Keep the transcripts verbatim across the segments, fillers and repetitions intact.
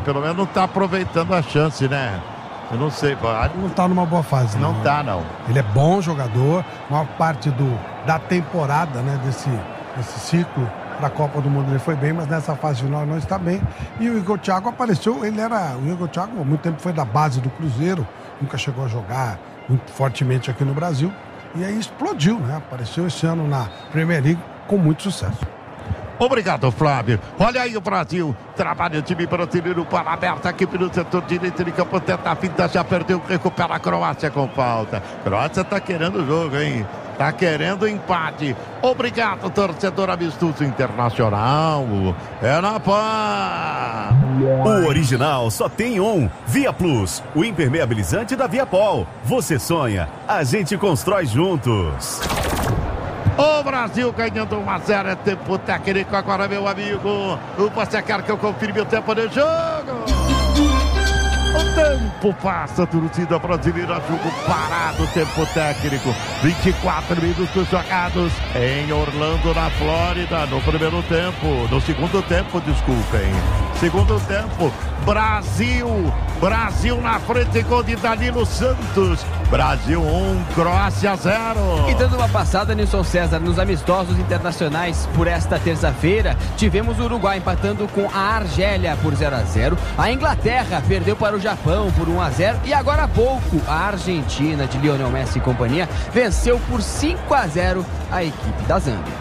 pelo menos não tá aproveitando a chance, né? Eu não sei, pode... Não tá numa boa fase, não. Não tá, não. Ele é bom jogador, maior parte do, da temporada, né, desse, desse ciclo da Copa do Mundo ele foi bem, mas nessa fase final não está bem. E o Igor Thiago apareceu, ele era... O Igor Thiago há muito tempo foi da base do Cruzeiro, nunca chegou a jogar muito fortemente aqui no Brasil. E aí explodiu, né? Apareceu esse ano na Premier League com muito sucesso. Obrigado, Flávio. Olha aí o Brasil. Trabalha o time brasileiro para aberta aqui pelo setor direito de campo. Tenta a finta, já perdeu, recupera a Croácia com falta. Croácia tá querendo o jogo, hein? Tá querendo empate. Obrigado, torcedor amistoso internacional. É na paz. O original só tem um. Via Plus, o impermeabilizante da Viapol. Você sonha, a gente constrói juntos. O Brasil ganhando um a zero, é tempo técnico agora, meu amigo. Você quer que eu confirme o tempo de jogo? O tempo passa, torcida brasileira, jogo parado, tempo técnico. vinte e quatro minutos jogados em Orlando, na Flórida, no primeiro tempo. No segundo tempo, desculpem. Segundo tempo, Brasil. Brasil na frente, gol de Danilo Santos. Brasil um, Croácia zero. E dando uma passada, Nilson César, nos amistosos internacionais por esta terça-feira, tivemos o Uruguai empatando com a Argélia por zero a zero. A Inglaterra perdeu para o Japão por um a zero. E agora há pouco, a Argentina, de Lionel Messi e companhia, venceu por cinco a zero a equipe da Zâmbia.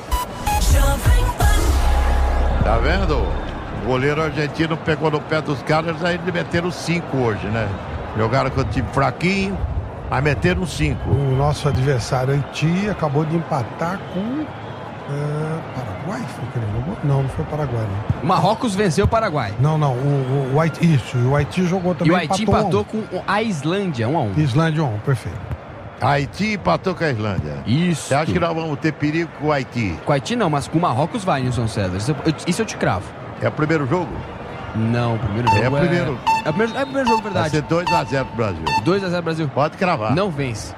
Tá vendo? O goleiro argentino pegou no pé dos caras, aí eles meteram cinco hoje, né? Jogaram com o time fraquinho, mas meteram cinco. O nosso adversário Haiti acabou de empatar com uh, Paraguai, foi que ele jogou? Não, não foi Paraguai, não. O Marrocos venceu o Paraguai. Não, não, o, o, o Haiti, isso, o Haiti jogou também. E o Haiti empatou, empatou com a Islândia, um a um. Islândia um, perfeito. Haiti empatou com a Islândia. Isso. Você acha que nós vamos ter perigo com o Haiti? Com o Haiti não, mas com o Marrocos vai, Nilson César. Isso eu, isso eu te cravo. É o primeiro jogo? Não, o primeiro jogo é... o primeiro. É, é, o primeiro, é o primeiro jogo, verdade. Vai ser dois a zero pro Brasil. dois a zero Brasil. Pode cravar. Não vence.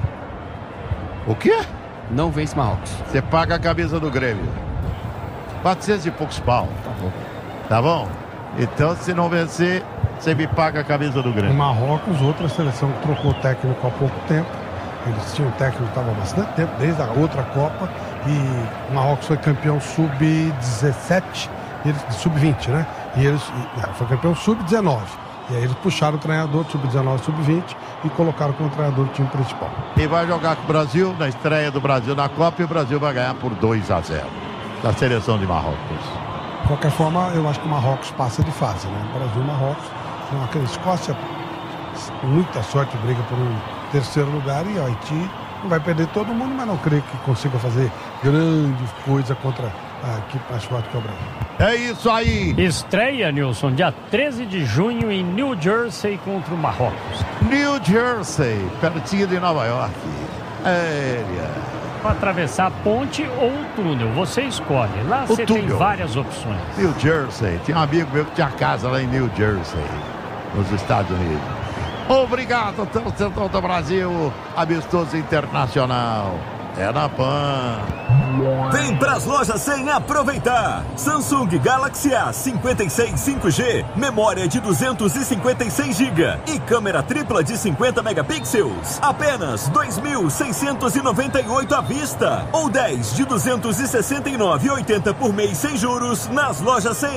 O quê? Não vence Marrocos. Você paga a camisa do Grêmio. quatrocentos e poucos pau. Tá bom. Tá bom? Então, se não vencer, você me paga a camisa do Grêmio. O Marrocos, outra seleção que trocou técnico há pouco tempo. Eles tinham técnico que estava há bastante tempo, desde a outra Copa. E o Marrocos foi campeão sub dezessete, sub vinte, né? E eles foi campeão sub dezenove. E aí eles puxaram o treinador sub dezenove, sub vinte e colocaram como treinador do time principal. E vai jogar com o Brasil na estreia do Brasil na Copa, e o Brasil vai ganhar por dois a zero da seleção de Marrocos. De qualquer forma, eu acho que o Marrocos passa de fase, né? O Brasil e o Marrocos, então, aquela Escócia, muita sorte, briga por um terceiro lugar, e o Haiti não vai perder todo mundo, mas não creio que consiga fazer grande coisa contra a equipe mais forte que é o Brasil. É isso aí! Estreia, Nilson, dia treze de junho em New Jersey contra o Marrocos. New Jersey, pertinho de Nova York. É, para atravessar a ponte ou o túnel, você escolhe. Lá o você túnel. tem várias opções. New Jersey, tinha um amigo meu que tinha casa lá em New Jersey, nos Estados Unidos. Obrigado, torcedor do Brasil, amistoso internacional. É na Pan. Vem pras lojas cem aproveitar. Samsung Galaxy A cinquenta e seis cinco G, memória de duzentos e cinquenta e seis gigabytes e câmera tripla de cinquenta megapixels. Apenas dois mil seiscentos e noventa e oito à vista ou dez de duzentos e sessenta e nove reais e oitenta centavos por mês sem juros nas lojas cem.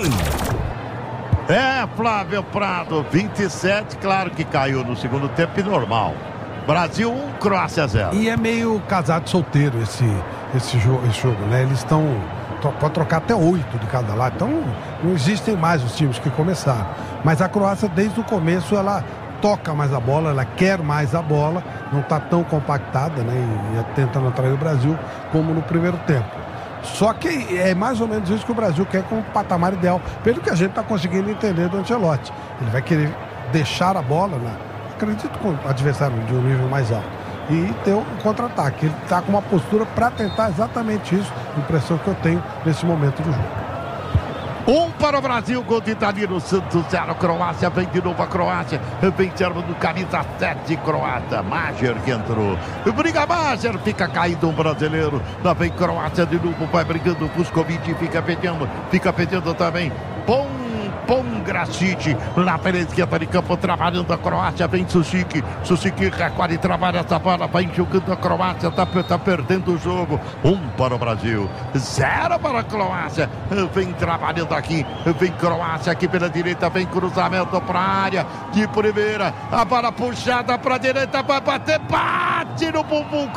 É, Flávio Prado, vinte e sete, claro que caiu no segundo tempo, normal. Brasil um, Croácia zero. E é meio casado solteiro esse, esse, jogo, esse jogo, né? Eles estão... Pode trocar até oito de cada lado. Então, não existem mais os times que começaram. Mas a Croácia, desde o começo, ela toca mais a bola, ela quer mais a bola, não está tão compactada, né? E, e tentando atrair o Brasil como no primeiro tempo. Só que é mais ou menos isso que o Brasil quer com o patamar ideal, pelo que a gente está conseguindo entender do Ancelotti. Ele vai querer deixar a bola, né? Acredito com o adversário de um nível mais alto, e ter um contra-ataque. Ele está com uma postura para tentar exatamente isso, impressão que eu tenho nesse momento do jogo. Um para o Brasil, gol de Danilo Santos, zero Croácia, vem de novo a Croácia, vem servo do camisa sete croata, Mager que entrou, briga Mager, fica caído um brasileiro, lá vem Croácia de novo, vai brigando, Vuskovic fica pedindo, fica pedindo também, ponta Pongracic, lá pela esquerda de campo, trabalhando a Croácia, vem Sušić, Sušić recolhe e trabalha essa bola, vai jogando a Croácia, tá, tá perdendo o jogo, um para o Brasil, zero para a Croácia, vem trabalhando aqui, vem Croácia aqui pela direita, vem cruzamento para a área, de primeira, a bola puxada para a direita, vai bater, bate no bumbum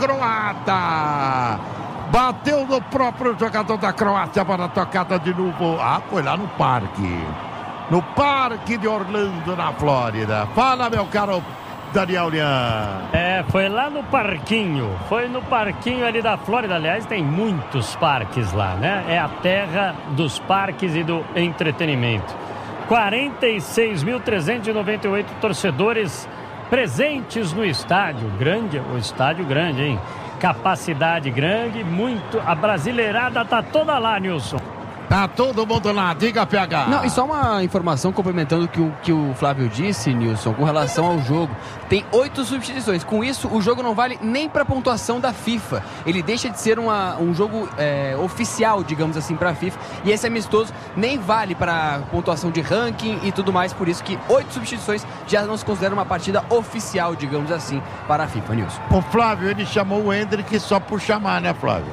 croata! Bateu no próprio jogador da Croácia, para a tocada de novo. Ah, foi lá no parque. No parque de Orlando, na Flórida. Fala, meu caro Daniel Lian. É, foi lá no parquinho. Foi no parquinho ali da Flórida. Aliás, tem muitos parques lá, né? É a terra dos parques e do entretenimento. quarenta e seis mil trezentos e noventa e oito torcedores presentes no estádio. Grande, o estádio grande, hein? Capacidade grande, muito. A brasileirada tá toda lá, Nilson. Tá todo mundo lá, diga P H. Não, e só uma informação complementando o que o, que o Flávio disse, Nilson, com relação ao jogo. Tem oito substituições. Com isso, o jogo não vale nem para pontuação da FIFA. Ele deixa de ser uma, um jogo é, oficial, digamos assim, para a FIFA. E esse amistoso nem vale para pontuação de ranking e tudo mais. Por isso que oito substituições já não se considera uma partida oficial, digamos assim, para a FIFA, Nilson. O Flávio, ele chamou o Hendrick só por chamar, né, Flávio?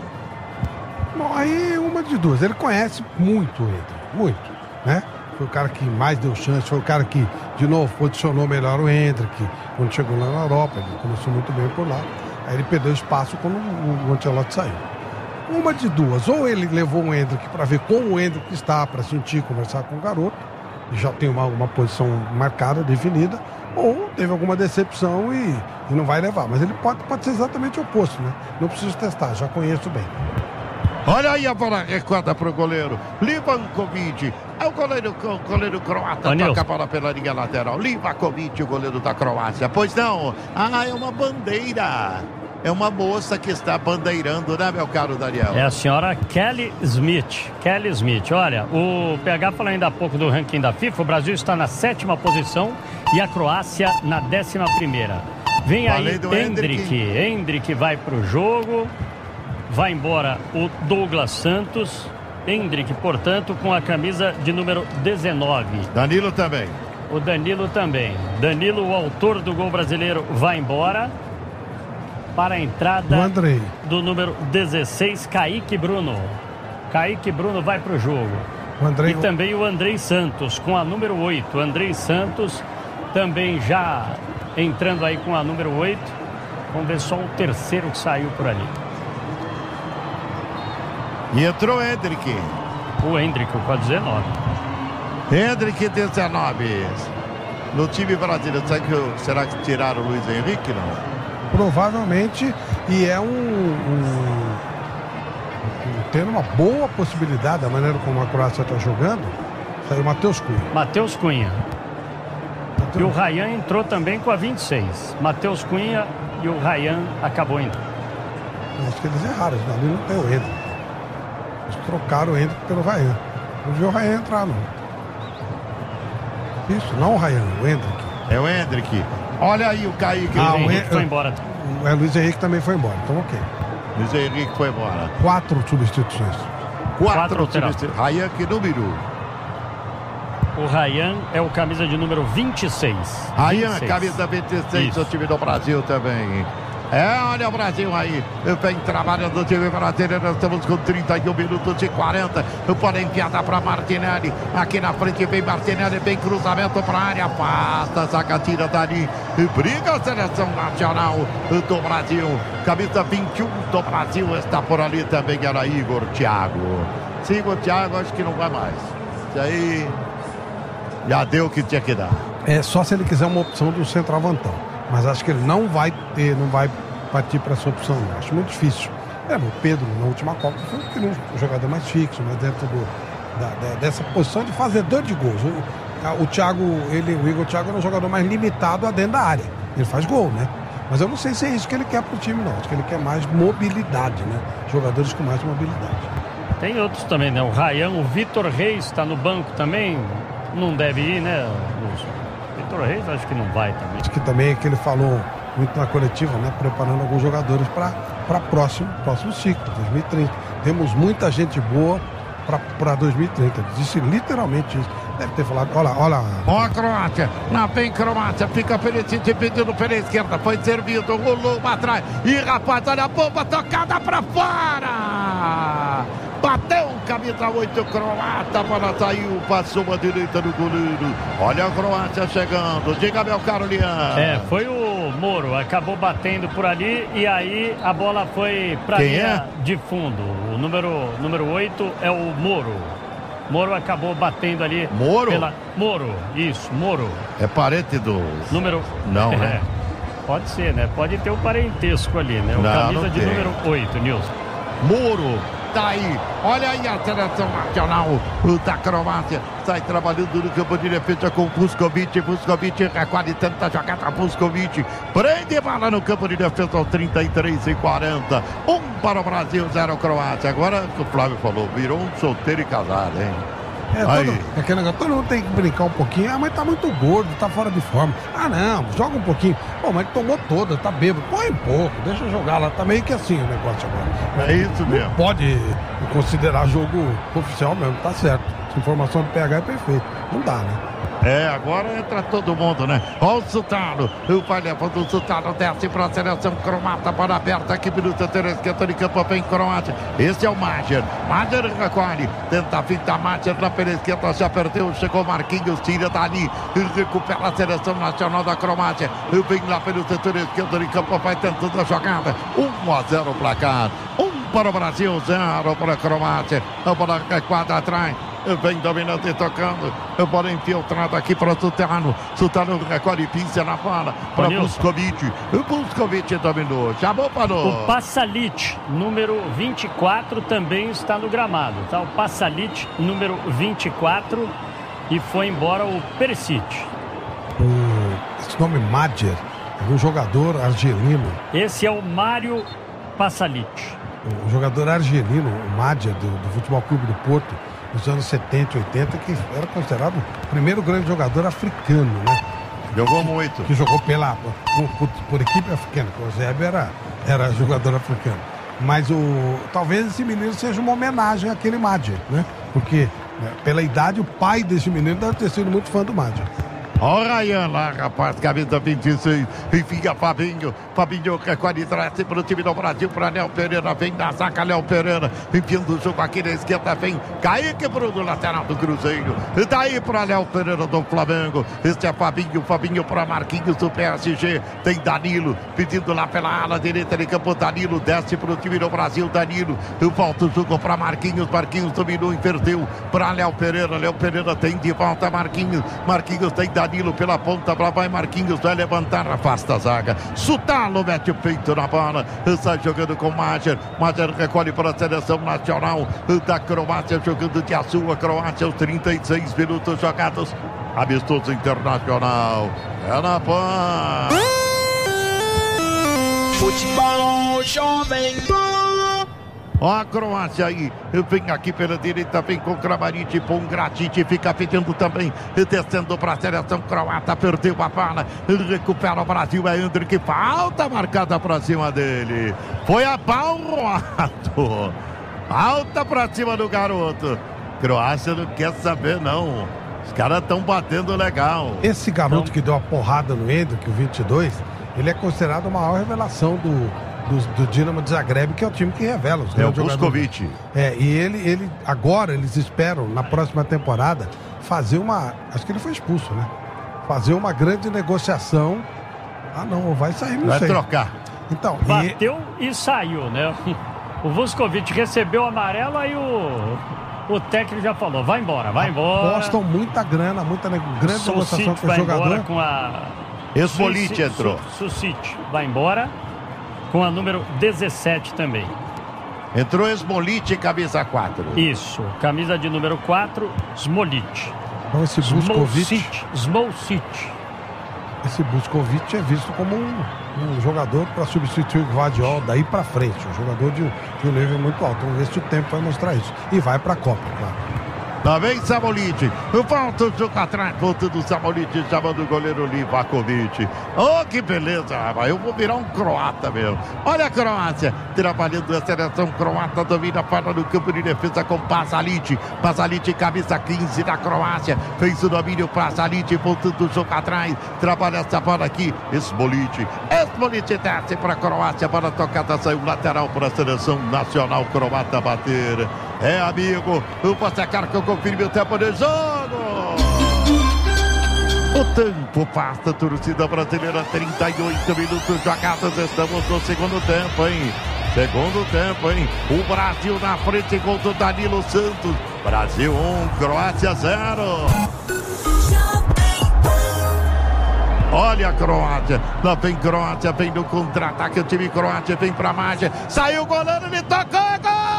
Bom, aí uma de duas. Ele conhece muito o Hendrick, muito, né? Foi o cara que mais deu chance, foi o cara que, de novo, posicionou melhor o Hendrick quando chegou lá na Europa. Ele começou muito bem por lá. Aí ele perdeu espaço quando o Ancelotti saiu. Uma de duas. Ou ele levou o Hendrick para ver como o Hendrick está, para sentir, conversar com o garoto, e já tem uma, uma posição marcada, definida, ou teve alguma decepção e, e não vai levar. Mas ele pode, pode ser exatamente o oposto, né? Não preciso testar, já conheço bem. Olha aí a bola recuada para o goleiro Livakovic. É o goleiro, o goleiro croata. Ô, toca a bola pela linha lateral. Livakovic, o goleiro da Croácia. Pois não. Ah, é uma bandeira. É uma moça que está bandeirando, né, meu caro Daniel? É a senhora Kelly Smith. Kelly Smith. Olha, o P H falou ainda há pouco do ranking da FIFA. O Brasil está na sétima posição e a Croácia na décima primeira. Vem aí Hendrick. Hendrick vai para o jogo. Vai embora o Douglas Santos. Hendrick, portanto, com a camisa de número dezenove. Danilo também. O Danilo também. Danilo, o autor do gol brasileiro, vai embora. Para a entrada do número dezesseis, Kaique Bruno. Kaique Bruno vai para o jogo. O Andrei... E também o Andrei Santos com a número oito. Andrei Santos também já entrando aí com a número oito. Vamos ver só o terceiro que saiu por ali. E entrou Hendrick. O Hendrick com a dezenove. Hendrick dezenove. No time brasileiro, será que, será que tiraram o Luiz Henrique, não? Provavelmente, e é um, um, um tendo uma boa possibilidade, da maneira como a Croácia está jogando, saiu o Matheus Cunha. Matheus Cunha. Mateus... E o Ryan entrou também com a vinte e seis. Matheus Cunha e o Ryan acabou entrando. Acho que eles erraram, ali não tem o Hendrick. Eles trocaram o Hendrick pelo Ryan. Não viu o Ryan entrar, não. Isso, não o Ryan, o Hendrick. É o Hendrick. Olha aí o Kaique. Ah, o Henrique Hen... foi embora. O é, Luiz Henrique também foi embora, então ok. Luiz Henrique foi embora. Quatro substituições. Quatro, Quatro substituições. Ryan, que número? O Ryan é o camisa de número vinte e seis. Ryan, vinte e seis. Camisa vinte e seis, isso. O time do Brasil também. É, olha o Brasil aí, vem trabalhando o time brasileiro, nós estamos com trinta e um minutos e quarenta, porém enfiada para Martinelli, aqui na frente vem Martinelli, vem cruzamento para a área, passa a zaga, tira dali, briga a seleção nacional do Brasil, camisa vinte e um do Brasil, está por ali também, era Igor Thiago. Sim, o Thiago acho que não vai mais, isso aí já deu o que tinha que dar. É só se ele quiser uma opção do centroavantão. Mas acho que ele não vai ter, não vai partir para essa opção. Não. Acho muito difícil. É, o Pedro, na última Copa, foi um jogador mais fixo, mas dentro do, da, da, dessa posição de fazedor de gols. O, o Thiago, ele, o Igor Thiago é um jogador mais limitado a dentro da área. Ele faz gol, né? Mas eu não sei se é isso que ele quer pro time, não. Acho que ele quer mais mobilidade, né? Jogadores com mais mobilidade. Tem outros também, né? O Ryan, o Vitor Reis está no banco também. Não deve ir, né? Vitor Reis acho que não vai também. Acho que também é que ele falou muito na coletiva, né? Preparando alguns jogadores para próximo, próximo ciclo, dois mil e trinta. Temos muita gente boa para dois mil e trinta. Disse literalmente isso. Deve ter falado, olha lá, olha lá. Ó a Croácia, na bem Croácia, fica Perisic pedindo pela esquerda, foi servido, rolou pra trás, e rapaz, olha a bomba tocada pra fora! Bateu camisa oito croata, a bola saiu, passou a direita do goleiro. Olha a Croácia chegando, diga meu caro Lian. É, foi o Moro, acabou batendo por ali e aí a bola foi pra Quem linha é? de fundo. O número, número oito é o Moro. Moro acabou batendo ali. Moro? Pela... Moro, isso, Moro. É parente do... Número... Não, é. né? Pode ser, né? Pode ter um parentesco ali, né? O Não, camisa não de tem. número oito, Nilson. Moro, tá aí, olha aí a seleção nacional da Croácia, sai trabalhando no campo de defesa com Vuskovic, Vuskovic recolhe tanta jogada, Vuskovic prende bala no campo de defesa aos trinta e três e quarenta, um para o Brasil, zero Croácia. Agora o Flávio falou, virou um solteiro e casado, hein? É, todo, é aquele negócio, todo mundo tem que brincar um pouquinho. Ah, mas tá muito gordo, tá fora de forma. Ah, não, joga um pouquinho. Pô, mas ele tomou toda, tá bêbado. Põe um pouco, deixa eu jogar lá. Tá meio que assim o negócio agora. É isso mesmo. Não pode considerar jogo oficial mesmo, tá certo. Essa informação do P H é perfeita. Não dá, né? É, agora entra todo mundo, né? Olha o Sutalo, o pai levando o Sutalo, desce para a seleção cromata, bola aberta aqui, minuto três, esquenta de campo, vem Croácia. Esse é o Mager, Mager recolhe, tenta a finta, Mager na pela esquerda, já perdeu, chegou Marquinhos, tira dali, recupera a seleção nacional da Croácia, vem lá pelo setor esquerdo de campo, vai tentando a jogada, um a zero o placar, um para o Brasil, zero para a Croácia, a bola recuada atrás. Vem dominando e tocando. A bola infiltrada aqui para o Sutalo. Sutalo recolhe pinça na bola para Vuskovic. O Vuskovic dominou. Chamou, parou. O Pasalic, número vinte e quatro, também está no gramado. Tá? O Pasalic, número vinte e quatro. E foi embora o Perisic. O, esse nome Mager é um jogador argelino. Esse é o Mário Pasalic. O jogador argelino, o Mager, do, do Futebol Clube do Porto, nos anos setenta e oitenta, que era considerado o primeiro grande jogador africano, né? Jogou muito. Que jogou pela, por, por, por equipe africana. O Eusébio era, era jogador africano. Mas o, talvez esse menino seja uma homenagem àquele Mager, né? Porque, né, pela idade, o pai desse menino deve ter sido muito fã do Mager. Olha o Ryan lá, rapaz, camisa vinte e seis, enfim, a Fabinho, Fabinho recolhe traz para o time do Brasil, para Léo Pereira, vem da zaga, Léo Pereira, enfiando o jogo aqui na esquerda, vem Kaique Bruno, lateral do Cruzeiro, e daí para Léo Pereira do Flamengo, este é Fabinho, Fabinho para Marquinhos do P S G, tem Danilo, pedindo lá pela ala direita de campo, Danilo desce para o time do Brasil, Danilo, volta o jogo para Marquinhos, Marquinhos dominou, inverteu para Léo Pereira, Léo Pereira tem de volta Marquinhos, Marquinhos tem Danilo, Danilo pela ponta, lá vai Marquinhos, vai levantar, afasta a zaga. Sutalo mete o peito na bola, sai jogando com Mager. Mager recolhe para a seleção nacional da Croácia, jogando de azul a Croácia, aos trinta e seis minutos jogados. Amistoso internacional. É na Pan. Futebol Jovem Pan. Ó a Croácia aí, vem aqui pela direita, vem com Kramaric, Pongracic, fica pedindo também, descendo para a seleção croata, perdeu a bola, recupera o Brasil, é Hendrick, falta marcada para cima dele, foi a Balroato, alta para cima do garoto, Croácia não quer saber não, os caras estão batendo legal. Esse garoto então, que deu a porrada no Hendrick, o vinte e dois, ele é considerado a maior revelação do... Do, do Dinamo de Zagreb, que é o time que revela os grandes jogadores. É o Vuskovic. É, e ele, ele, agora eles esperam, na próxima temporada, fazer uma... Acho que ele foi expulso, né? Fazer uma grande negociação. Ah, não, vai sair, não vai sei. Vai trocar. Então, bateu e... e saiu, né? O Vuskovic recebeu o amarelo, aí o... O técnico já falou, vai embora, vai embora. Apostam muita grana, muita ne... grande negociação com o jogador. Com a... Esmolic entrou. Sucic vai embora. Com a número dezessete também. Entrou Esmolic, camisa quatro. Isso, camisa de número quatro, Smolic. Então esse Vuskovic... Smolcic. Esse Vuskovic é visto como um, um jogador para substituir o Gvardiol daí para frente. Um jogador de, de um nível muito alto. Vamos ver se o tempo vai mostrar isso. E vai para a Copa, claro. Lá vem Samolic. Volta o jogo atrás. Volta do Samolic, chamando o goleiro Livakovic. Oh, que beleza, rapaz. Eu vou virar um croata mesmo. Olha a Croácia. Trabalhando a seleção croata. Domina a fora do campo de defesa com Pasalic. Pasalic, camisa quinze da Croácia. Fez o domínio Pasalic. Voltando o jogo atrás. Trabalha essa bola aqui. Smolic. Smolic desce para a Croácia. Bola tocada. Saiu lateral para a seleção nacional croata bater. É, amigo, o Passecar que eu confirme o tempo de jogo. O tempo passa, torcida brasileira, trinta e oito minutos jogados. Estamos no segundo tempo, hein? Segundo tempo, hein? O Brasil na frente, gol do Danilo Santos. Brasil um, Croácia zero. Olha a Croácia, lá vem Croácia, vem no contra-ataque, o time Croácia vem pra margem. Saiu o goleiro, ele tocou, gol!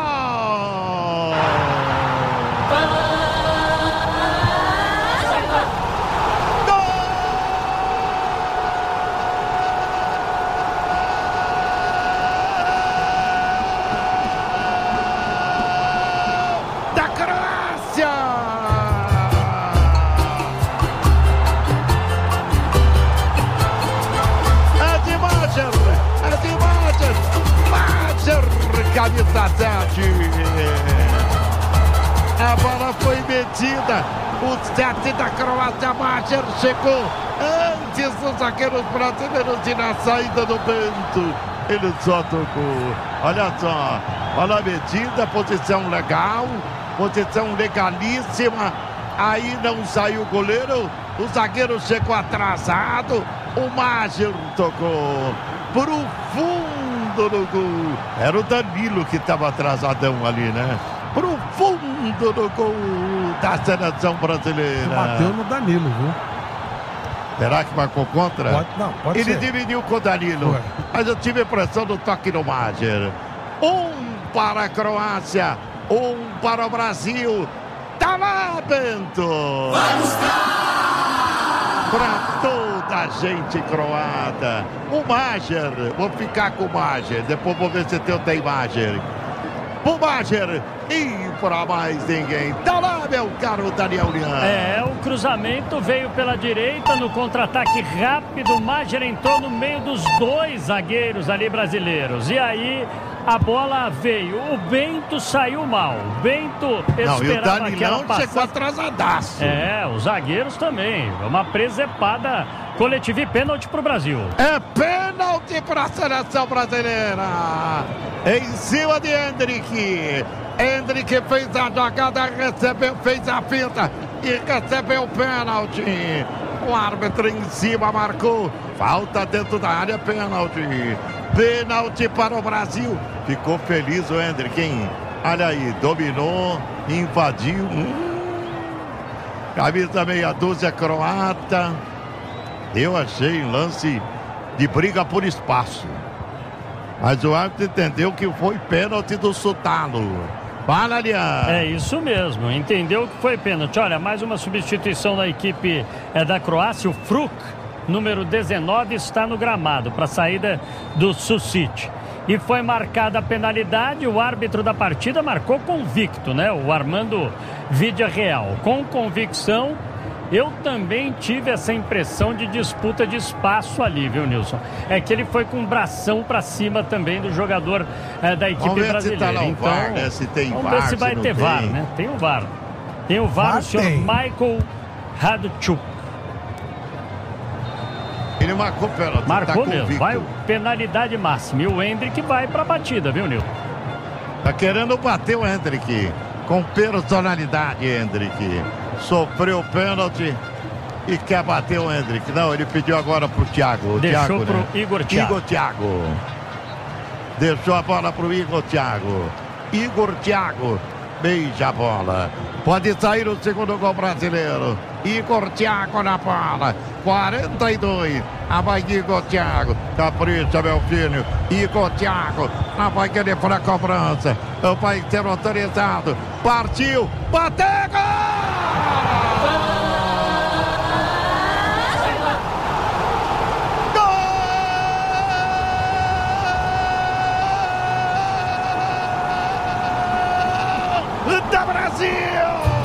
Camisa sete. A bola foi metida. O sete da Croácia, Macher, chegou antes dos zagueiros brasileiros e na saída do Bento ele só tocou. Olha só, bola metida, posição legal, posição legalíssima. Aí não saiu o goleiro, o zagueiro chegou atrasado. O Macher tocou pro fundo do gol. Era o Danilo que estava atrasadão ali, né? Pro fundo do gol da seleção brasileira. Bateu no Danilo, viu? Será que marcou contra? Pode, não, pode Ele ser. dividiu com o Danilo. Ué. Mas eu tive a impressão do toque no Macher. Um para a Croácia, um para o Brasil. Tá lá, Bento! Vai buscar! Pra toda a gente croata. O Macher, vou ficar com o Macher. Depois vou ver se tem o Macher. O Macher e para mais ninguém. Tá lá, meu caro Daniel Lian. É, o cruzamento veio pela direita no contra-ataque rápido. O Macher entrou no meio dos dois zagueiros ali brasileiros. E aí a bola veio. O Bento saiu mal. O Bento esperava Não, e o Danilão aquela chegou atrasadaço. É, os zagueiros também. Uma presepada coletiva e pênalti pro Brasil. É pênalti para a seleção brasileira. Em cima de Hendrick. Hendrick fez a jogada, recebeu, fez a finta e recebeu o pênalti. O árbitro em cima marcou. Falta dentro da área, pênalti. Pênalti para o Brasil. Ficou feliz o Hendrick, hein? Olha aí, dominou, invadiu. Hum. Camisa meia dúzia croata. Eu achei um lance de briga por espaço. Mas o árbitro entendeu que foi pênalti do Sutalo. Fala, Lian. É isso mesmo, entendeu que foi pênalti. Olha, mais uma substituição da equipe é, da Croácia. O Fruk, número dezenove, está no gramado para a saída do Susic. E foi marcada a penalidade. O árbitro da partida marcou convicto, né? O Armando Vidia Real. Com convicção. Eu também tive essa impressão de disputa de espaço ali, viu, Nilson? É que ele foi com um bração pra cima também do jogador é, da equipe vamos ver brasileira. Se tá lá o então, V A R, né? Se tem vamos V A R, ver se vai se ter tem. V A R, né? Tem o V A R. Tem o V A R, V A R o senhor tem. Michael Radchuk. Ele marcou pênalti. Marcou tá mesmo. convicto. Vai penalidade máxima. E o Hendrick vai pra batida, viu, Nilson? Tá querendo bater o Hendrick. Com personalidade, Hendrick. Sofreu o pênalti e quer bater o Hendrick. Não, ele pediu agora pro Thiago. O Deixou Thiago, pro né? Igor Thiago. Igor Thiago. Deixou a bola pro Igor Thiago. Igor Thiago beija a bola. Pode sair o segundo gol brasileiro. Igor Thiago na bola. quarenta e dois. A vai Igor Thiago. Capricha, meu filho. Igor Thiago. A vai querer para a cobrança. Vai ser autorizado. Partiu. Bateu. Gol! Da Brasil!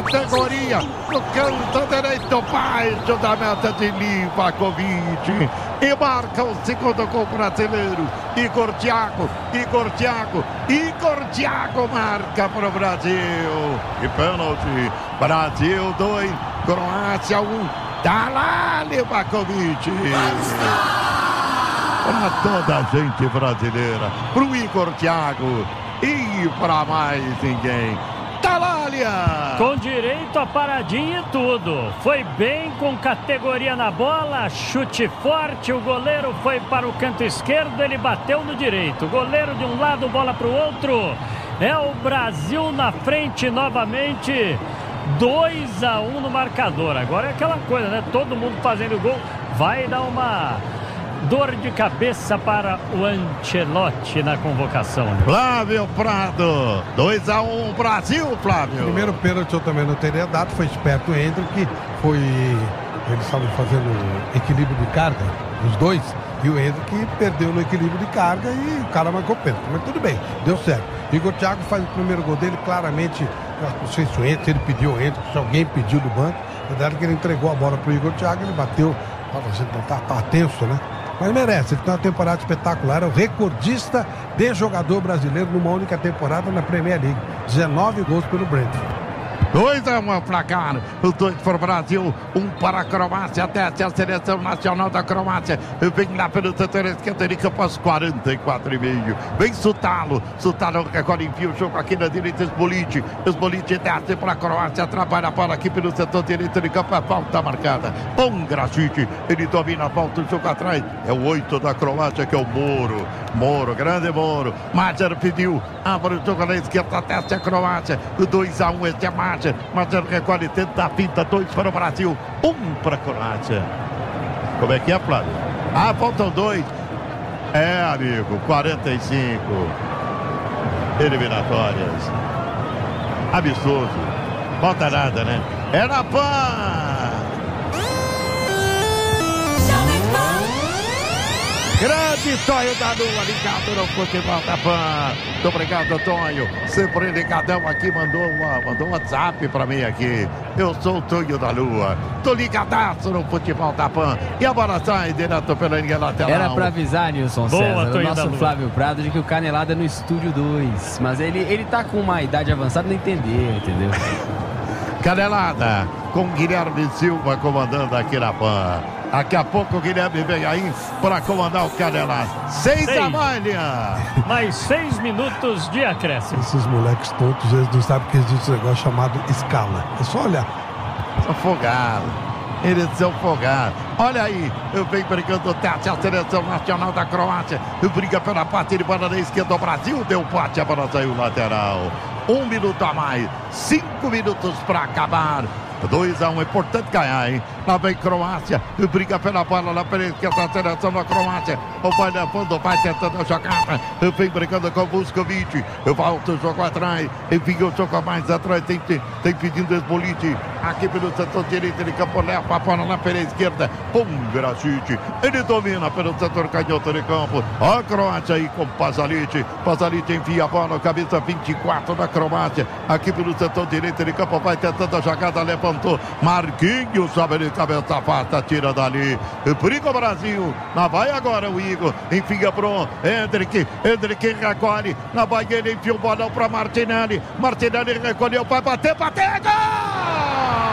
categoria. No canto direito, baixo da meta de Livakovic. E marca o segundo gol brasileiro. Igor Thiago, Igor Thiago, Igor Thiago marca para o Brasil. E pênalti. Brasil dois, Croácia um. Tá lá, Livakovic. Para toda a gente brasileira, para o Igor Thiago e para mais ninguém. Talália! Com direito a paradinha e tudo. Foi bem, com categoria na bola, chute forte, o goleiro foi para o canto esquerdo, ele bateu no direito. O goleiro de um lado, bola para o outro. É o Brasil na frente novamente. dois a um no marcador. Agora é aquela coisa, né? Todo mundo fazendo gol. Vai dar uma dor de cabeça para o Ancelotti na convocação, né? Flávio Prado, dois a um Brasil, Flávio. Primeiro pênalti eu também não teria dado, foi esperto o Hendrick, foi... Eles estavam fazendo equilíbrio de carga, os dois, e o Hendrick perdeu no equilíbrio de carga e o cara marcou pênalti. Mas tudo bem, deu certo. Igor Thiago faz o primeiro gol dele, claramente, não sei se o Hendrick, ele pediu o Hendrick, se alguém pediu do banco, na verdade que ele entregou a bola pro Igor Thiago, ele bateu, tá, tá tenso, né? Mas merece, ele tem uma temporada espetacular, é o recordista de jogador brasileiro numa única temporada na Premier League. dezenove gols pelo Brentford. dois a um é o placar, os dois para o Brasil, um para a Croácia, até a seleção nacional da Croácia, vem lá pelo setor esquerdo, ele campo aos quarenta e quatro e meio, vem Sutalo, Sutalo agora envia o jogo aqui na direita, Sbolic, Sbolic desce para a Croácia, trabalha a bola aqui pelo setor direito de campo, a falta marcada, bom Grasic, ele domina a volta, o jogo atrás, é o oito da Croácia que é o Moro, Moro, grande Moro, Majer pediu, abre o jogo na esquerda, desce a Croácia, o dois a um, este é Majer, Majer recolhe, tenta a pinta, dois para o Brasil, um para a Croácia. Como é que é, Flávio? Ah, faltam dois. É, amigo, quarenta e cinco eliminatórias. Absurdo. Falta nada, né? É na Pan! Grande Tonho da Lua, ligado no futebol da Pan. Muito obrigado, Tonho. Sempre ligadão aqui, mandou, uma, mandou um WhatsApp pra mim aqui. Eu sou o Tonho da Lua. Tô ligadaço no futebol da Pan. E a bola sai direto pela linha lateral. Era pra avisar, Nilson Boa, César, Tonho o nosso da Flávio Prado, de que o Canelada é no estúdio dois. Mas ele, ele tá com uma idade avançada, não entendeu, entendeu? Canelada com Guilherme Silva comandando aqui na Pan. Daqui a pouco o Guilherme vem aí para comandar o Canelada. Seis, seis. da malha. Mais seis minutos de acréscimo. Esses moleques tontos, eles não sabem que existe um negócio chamado escala. É só olhar. São folgados. Eles são folgados. Olha aí, eu venho brigando o Tati, a seleção nacional da Croácia. Briga pela parte de bola da esquerda do Brasil. Deu parte, a bola saiu lateral. Um minuto a mais. Cinco minutos para acabar. dois a um, um, é importante ganhar, hein? Lá vem Croácia, briga pela bola lá pela esquerda, a seleção da Croácia. O vai levando, vai tentando a jogada. Vem brigando com o Vuskovic. Volta o jogo atrás. Enfim, o jogo mais atrás. Tem, tem, tem pedindo o Sbolic. Aqui pelo setor direito de campo, leva a bola lá pela esquerda. Bom Grasic. Ele domina pelo setor canhoto de campo. A Croácia aí com Pasalic. Pasalic enfia a bola, cabeça vinte e quatro da Croácia. Aqui pelo setor direito de campo, vai tentando a jogada, levantou. Marquinhos sobe de cabeça afasta, tira dali. Briga o Brasil. Lá vai agora o Igor. Enfia pro Hendrick. Hendrick recolhe. Na vai ele enfia o bolão para Martinelli. Martinelli recolheu, vai bater, bater, gol!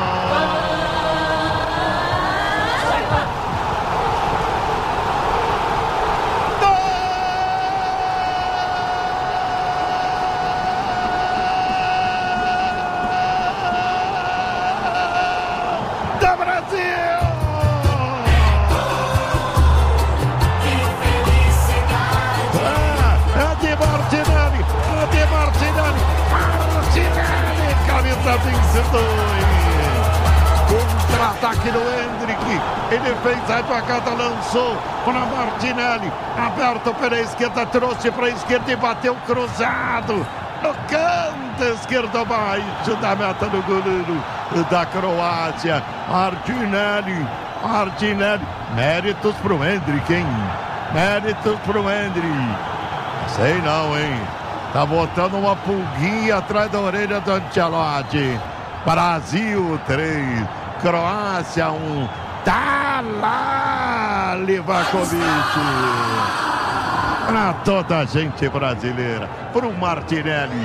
Contra-ataque do Hendrick. Ele fez a jogada, lançou para Martinelli. Aberto pela esquerda, trouxe para a esquerda e bateu cruzado. No canto esquerdo, abaixo da meta do goleiro da Croácia. Martinelli. Martinelli. Méritos para o Hendrick, hein? Méritos para o Hendrick. Sei não, hein? Tá botando uma pulguinha atrás da orelha do Ancelotti. Brasil três, Croácia um. Tá lá, Livakovic. Para toda a gente brasileira, pro Martinelli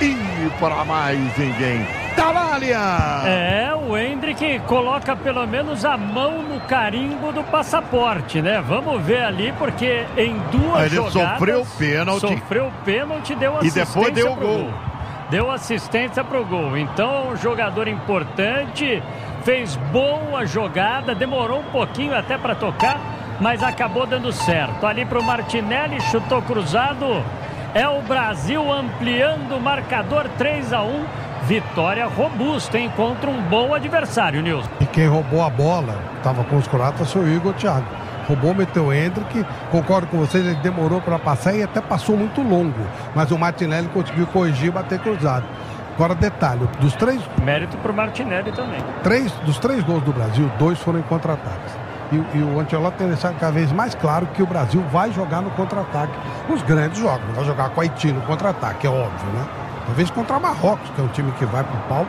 e para mais ninguém. Talália! É, o Hendrick coloca pelo menos a mão no carimbo do passaporte, né? Vamos ver ali, porque em duas Ele jogadas... Ele sofreu pênalti. Sofreu pênalti, deu assistência. E depois deu pro gol. gol. Deu assistência pro gol. Então, um jogador importante, fez boa jogada, demorou um pouquinho até para tocar, mas acabou dando certo. Ali pro Martinelli, chutou cruzado. É o Brasil ampliando o marcador três a um. Vitória robusta, hein? Contra um bom adversário, Nilson. E quem roubou a bola, estava com os croatas, foi o Igor Thiago. Roubou, meteu o Hendrick, concordo com vocês, ele demorou para passar e até passou muito longo. Mas o Martinelli conseguiu corrigir e bater cruzado. Agora, detalhe, dos três... Mérito pro Martinelli também. Três, dos três gols do Brasil, dois foram em contra-ataques. E, e o Ancelotti tem deixado cada vez mais claro que o Brasil vai jogar no contra-ataque nos grandes jogos. Vai jogar com o Haiti no contra-ataque, é óbvio, né? Talvez contra Marrocos, que é um time que vai pro pau,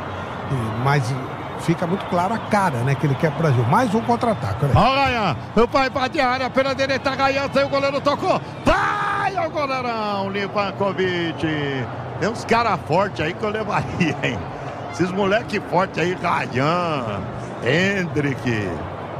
mas fica muito claro a cara, né, que ele quer pro Brasil. Mais um contra-ataque, né? Olha, o pai bate a área pela direita, Gaiança, e o goleiro tocou. Vai o goleirão, Livakovic. Tem uns caras fortes aí que eu levaria, hein? Esses moleques fortes aí, Rayan, Hendrick.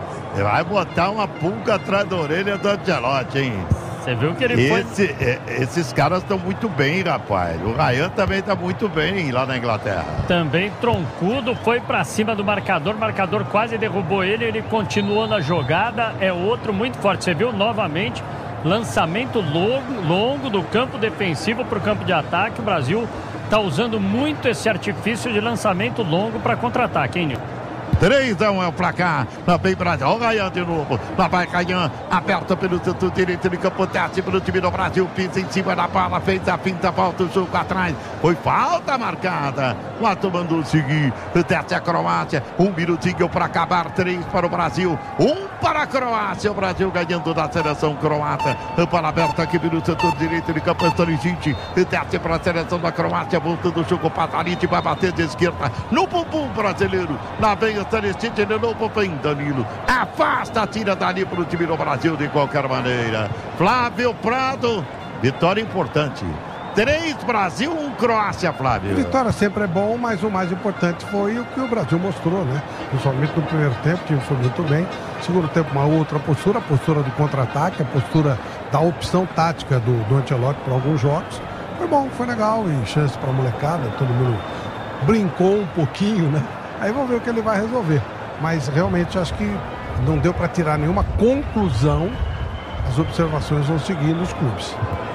Vai botar uma pulga atrás da orelha do Ancelotti, hein? Você viu que ele Esse, foi... é, esses caras estão muito bem, rapaz. O Rayan também está muito bem lá na Inglaterra. Também troncudo, foi para cima do marcador. O marcador quase derrubou ele. Ele continuou na jogada. É outro muito forte. Você viu novamente, lançamento longo, longo do campo defensivo para o campo de ataque. O Brasil está usando muito esse artifício de lançamento longo para contra-ataque, hein, Nilson? três a um é o placar. Lá vem Brasil. Olha o Rayan de novo. Lá vai Rayan. Aberta pelo centro direito de campo. Desce pelo time do Brasil. Pisa em cima da bola. Fez a finta. Volta o jogo atrás. Foi falta marcada. O Ato mandou seguir. Desce a Croácia. Um minutinho para acabar. Três para o Brasil. Um para a Croácia. O Brasil ganhando da seleção croata. Bola aberta aqui pelo centro direito de campo. Stanisic. Desce para a seleção da Croácia. Voltando o jogo. Patalite vai bater de esquerda. No bumbum brasileiro. Lá vem o Stanisic de novo, vem Danilo. Afasta, tira dali para o time do Brasil de qualquer maneira. Flávio Prado. Vitória importante. Três Brasil, um Croácia, Flávio. Vitória sempre é bom, mas o mais importante foi o que o Brasil mostrou, né? Principalmente no primeiro tempo, o time foi muito bem. Segundo tempo, uma outra postura, a postura do contra-ataque, a postura da opção tática do, do Ancelotti para alguns jogos. Foi bom, foi legal e chance para a molecada, todo mundo brincou um pouquinho, né? Aí vamos ver o que ele vai resolver. Mas realmente acho que não deu para tirar nenhuma conclusão. As observações vão seguir nos clubes.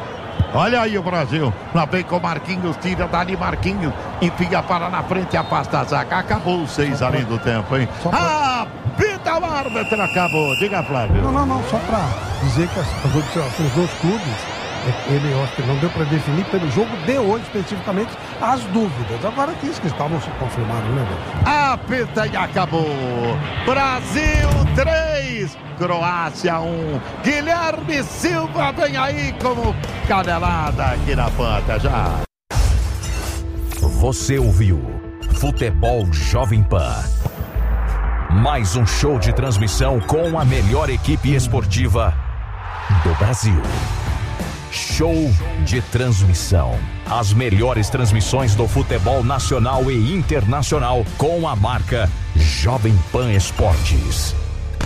Olha aí o Brasil. Lá vem com Marquinhos, tira dali Marquinhos. Enfia para na frente, afasta a zaga. Acabou o seis pra... além do tempo, hein? Pra... Ah, pita o árbitro, acabou. Diga, Flávio. Não, não, não. Só para dizer que as, as observações dos clubes... Ele, eu acho que não deu para definir pelo jogo de hoje, especificamente, as dúvidas. Agora que isso que estavam se confirmando, né, velho? Apita e acabou. Brasil três, Croácia um. Guilherme Silva vem aí como canelada aqui na Panta já. Você ouviu Futebol Jovem Pan. Mais um show de transmissão com a melhor equipe esportiva do Brasil. Show de transmissão. As melhores transmissões do futebol nacional e internacional com a marca Jovem Pan Esportes.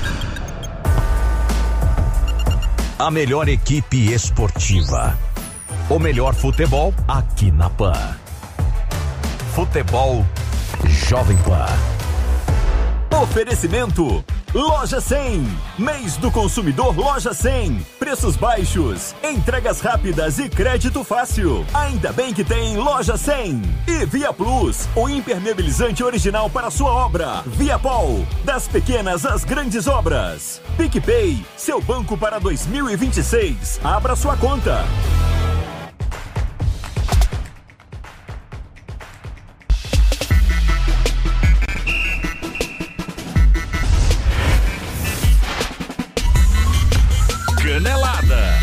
A melhor equipe esportiva. O melhor futebol aqui na Pan. Futebol Jovem Pan. Oferecimento Loja cem. Mês do consumidor Loja cem. Preços baixos, entregas rápidas e crédito fácil. Ainda bem que tem Loja cem. E Via Plus, o impermeabilizante original para sua obra. Viapol, das pequenas às grandes obras. PicPay, seu banco para dois mil e vinte e seis. Abra sua conta. Canelada.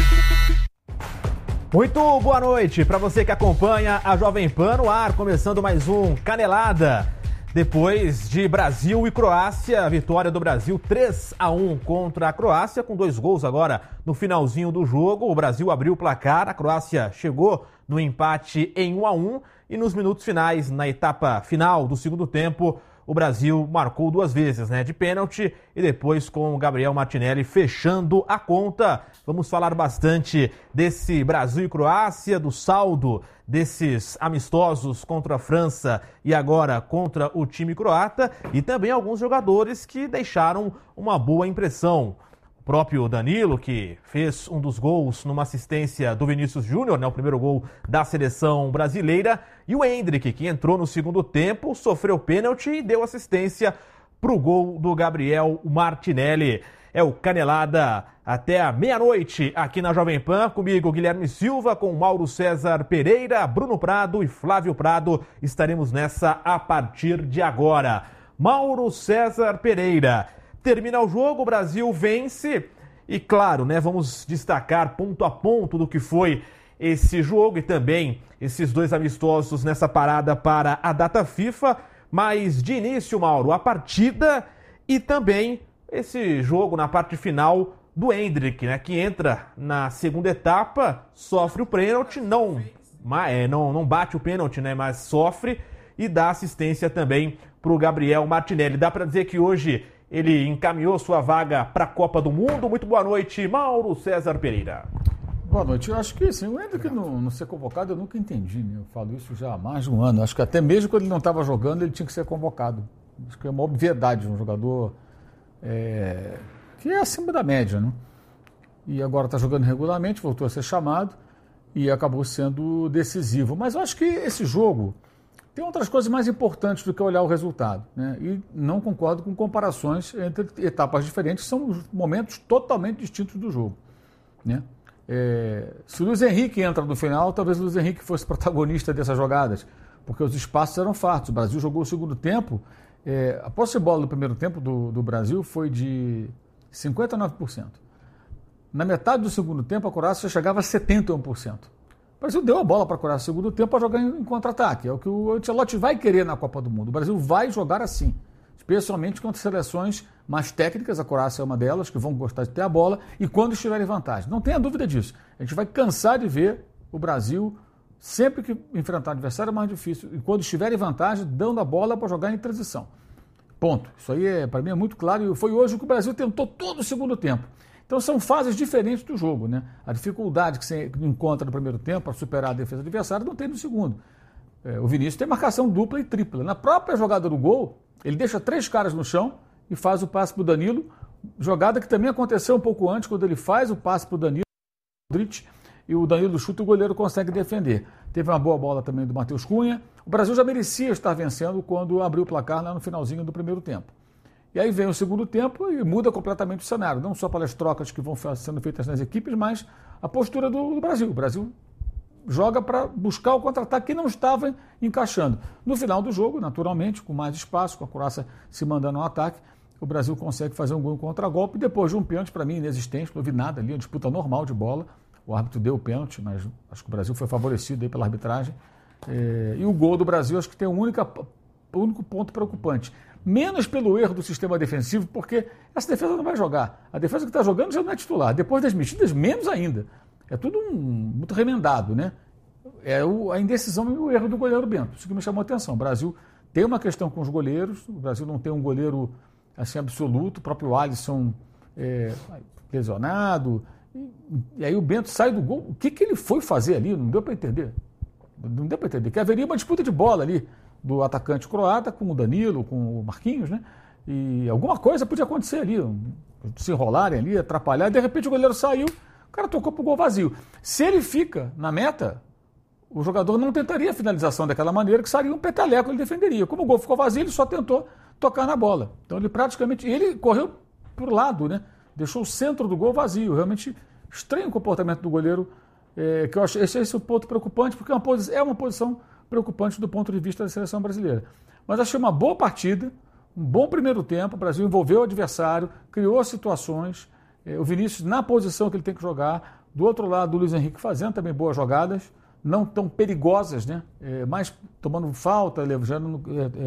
Muito boa noite para você que acompanha a Jovem Pan no ar, começando mais um Canelada. Depois de Brasil e Croácia, a vitória do Brasil três a um contra a Croácia, com dois gols agora no finalzinho do jogo. O Brasil abriu o placar, a Croácia chegou no empate em um a um e nos minutos finais, na etapa final do segundo tempo, o Brasil marcou duas vezes, né, de pênalti, e depois com o Gabriel Martinelli fechando a conta. Vamos falar bastante desse Brasil e Croácia, do saldo desses amistosos contra a França e agora contra o time croata, e também alguns jogadores que deixaram uma boa impressão. O próprio Danilo, que fez um dos gols numa assistência do Vinícius Júnior, né, o primeiro gol da seleção brasileira, e o Endrick, que entrou no segundo tempo, sofreu pênalti e deu assistência para o gol do Gabriel Martinelli. É o Canelada até a meia-noite aqui na Jovem Pan. Comigo, Guilherme Silva, com Mauro César Pereira, Bruno Prado e Flávio Prado. Estaremos nessa a partir de agora. Mauro César Pereira. Termina o jogo, o Brasil vence. E claro, né, vamos destacar ponto a ponto do que foi esse jogo e também esses dois amistosos nessa parada para a data FIFA. Mas de início, Mauro, a partida e também esse jogo na parte final do Endrick, né, que entra na segunda etapa, sofre o pênalti, não, é, não, não bate o pênalti, né, mas sofre e dá assistência também para o Gabriel Martinelli. Dá para dizer que hoje ele encaminhou sua vaga para a Copa do Mundo. Muito boa noite, Mauro César Pereira. Boa noite. Eu acho que assim, o Endrick não, não ser convocado eu nunca entendi, né? Eu falo isso já há mais de um ano. Acho que até mesmo quando ele não estava jogando, ele tinha que ser convocado. Acho que é uma obviedade, um jogador é, que é acima da média, né? E agora está jogando regularmente, voltou a ser chamado e acabou sendo decisivo. Mas eu acho que esse jogo tem outras coisas mais importantes do que olhar o resultado, né? E não concordo com comparações entre etapas diferentes, que são momentos totalmente distintos do jogo, né? É, se o Luiz Henrique entra no final, talvez o Luiz Henrique fosse protagonista dessas jogadas, porque os espaços eram fartos. O Brasil jogou o segundo tempo, é, a posse de bola do primeiro tempo do, do Brasil foi de cinquenta e nove por cento. Na metade do segundo tempo, a Croácia chegava a setenta e um por cento. O Brasil deu a bola para a Croácia no segundo tempo para jogar em, em contra-ataque. É o que o Ancelotti vai querer na Copa do Mundo. O Brasil vai jogar assim, especialmente contra seleções mais técnicas. A Croácia é uma delas, que vão gostar de ter a bola, e quando estiver em vantagem. Não tenha dúvida disso. A gente vai cansar de ver o Brasil, sempre que enfrentar adversário é mais difícil, e quando estiver em vantagem, dando a bola para jogar em transição. Ponto. Isso aí, é, para mim, é muito claro, e foi hoje o que o Brasil tentou todo o segundo tempo. Então são fases diferentes do jogo, né? A dificuldade que você encontra no primeiro tempo para superar a defesa adversária não tem no segundo. É, o Vinícius tem marcação dupla e tripla. Na própria jogada do gol, ele deixa três caras no chão e faz o passe para o Danilo, jogada que também aconteceu um pouco antes, quando ele faz o passe para o Danilo, e o Danilo chuta e o goleiro consegue defender. Teve uma boa bola também do Matheus Cunha. O Brasil já merecia estar vencendo quando abriu o placar lá no finalzinho do primeiro tempo. E aí vem o segundo tempo e muda completamente o cenário, não só pelas trocas que vão sendo feitas nas equipes, mas a postura do Brasil. O Brasil joga para buscar o contra-ataque que não estava encaixando. No final do jogo, naturalmente, com mais espaço, com a Croácia se mandando ao ataque, o Brasil consegue fazer um gol em contra-golpe. Depois de um pênalti, para mim, inexistente, não houve nada ali, uma disputa normal de bola. O árbitro deu o pênalti, mas acho que o Brasil foi favorecido aí pela arbitragem. É, e o gol do Brasil, acho que tem um única, o único ponto preocupante. Menos pelo erro do sistema defensivo, porque essa defesa não vai jogar. A defesa que está jogando já não é titular. Depois das mexidas, menos ainda. É tudo um, muito remendado, né? É o, a indecisão e o erro do goleiro Bento. Isso que me chamou a atenção. O Brasil tem uma questão com os goleiros. O Brasil não tem um goleiro assim, absoluto. O próprio Alisson é, lesionado. E, e aí o Bento sai do gol. O que, que ele foi fazer ali? Não deu para entender. Não deu para entender. Que haveria uma disputa de bola ali do atacante croata com o Danilo, com o Marquinhos, né? E alguma coisa podia acontecer ali, se enrolarem ali, atrapalhar, e de repente o goleiro saiu, o cara tocou pro gol vazio. Se ele fica na meta, o jogador não tentaria a finalização daquela maneira, que sairia um peteleco, ele defenderia. Como o gol ficou vazio, ele só tentou tocar na bola. Então ele praticamente, ele correu pro lado, né? Deixou o centro do gol vazio. Realmente estranho o comportamento do goleiro, é, que eu acho, esse, esse é o ponto preocupante, porque é uma posição, é uma posição preocupante do ponto de vista da seleção brasileira. Mas achei uma boa partida, um bom primeiro tempo, o Brasil envolveu o adversário, criou situações, eh, o Vinícius na posição que ele tem que jogar, do outro lado o Luiz Henrique fazendo também boas jogadas, não tão perigosas, né? Eh, mas tomando falta, levando, eh, eh,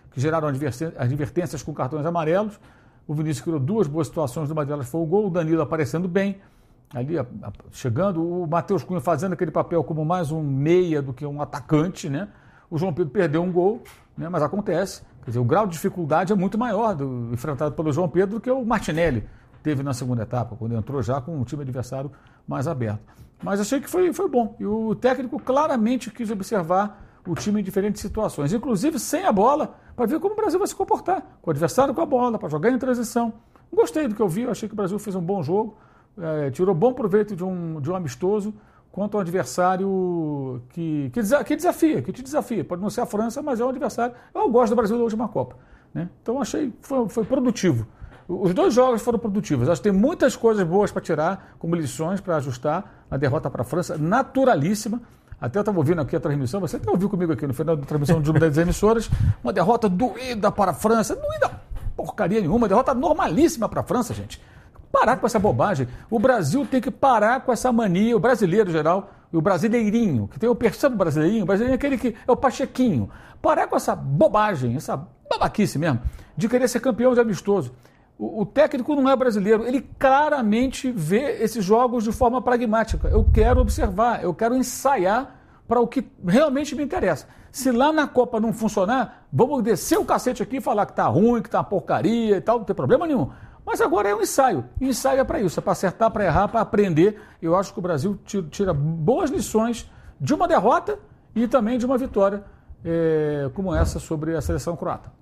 que geraram advertências com cartões amarelos. O Vinícius criou duas boas situações, uma delas foi o gol, o Danilo aparecendo bem, ali a, a, chegando, o Matheus Cunha fazendo aquele papel como mais um meia do que um atacante, né? O João Pedro perdeu um gol, né? Mas acontece. Quer dizer, o grau de dificuldade é muito maior do, enfrentado pelo João Pedro do que o Martinelli teve na segunda etapa, quando entrou já com o time adversário mais aberto. Mas achei que foi, foi bom. E o técnico claramente quis observar o time em diferentes situações, inclusive sem a bola, para ver como o Brasil vai se comportar, com o adversário com a bola, para jogar em transição. Gostei do que eu vi, eu achei que o Brasil fez um bom jogo, é, tirou bom proveito de um, de um amistoso contra um adversário que, que, que desafia, que te desafia. Pode não ser a França, mas é um adversário. Eu gosto do Brasil da última Copa, né? Então achei que foi, foi produtivo. Os dois jogos foram produtivos. Acho que tem muitas coisas boas para tirar, como lições para ajustar a derrota para a França, naturalíssima. Até eu estava ouvindo aqui a transmissão, você até ouviu comigo aqui no final da transmissão de uma das emissoras, uma derrota doída para a França, doída porcaria nenhuma, derrota normalíssima para a França, gente. Parar com essa bobagem. O Brasil tem que parar com essa mania, o brasileiro em geral, e o brasileirinho, que tem o percebo brasileirinho, o brasileirinho é aquele que é o pachequinho. Parar com essa bobagem, essa babaquice mesmo, de querer ser campeão de amistoso. O, o técnico não é brasileiro, ele claramente vê esses jogos de forma pragmática. Eu quero observar, eu quero ensaiar para o que realmente me interessa. Se lá na Copa não funcionar, vamos descer o cacete aqui e falar que tá ruim, que tá uma porcaria e tal, não tem problema nenhum. Mas agora é um ensaio. E ensaio é para isso, é para acertar, para errar, para aprender. Eu acho que o Brasil tira boas lições de uma derrota e também de uma vitória é, como essa sobre a seleção croata.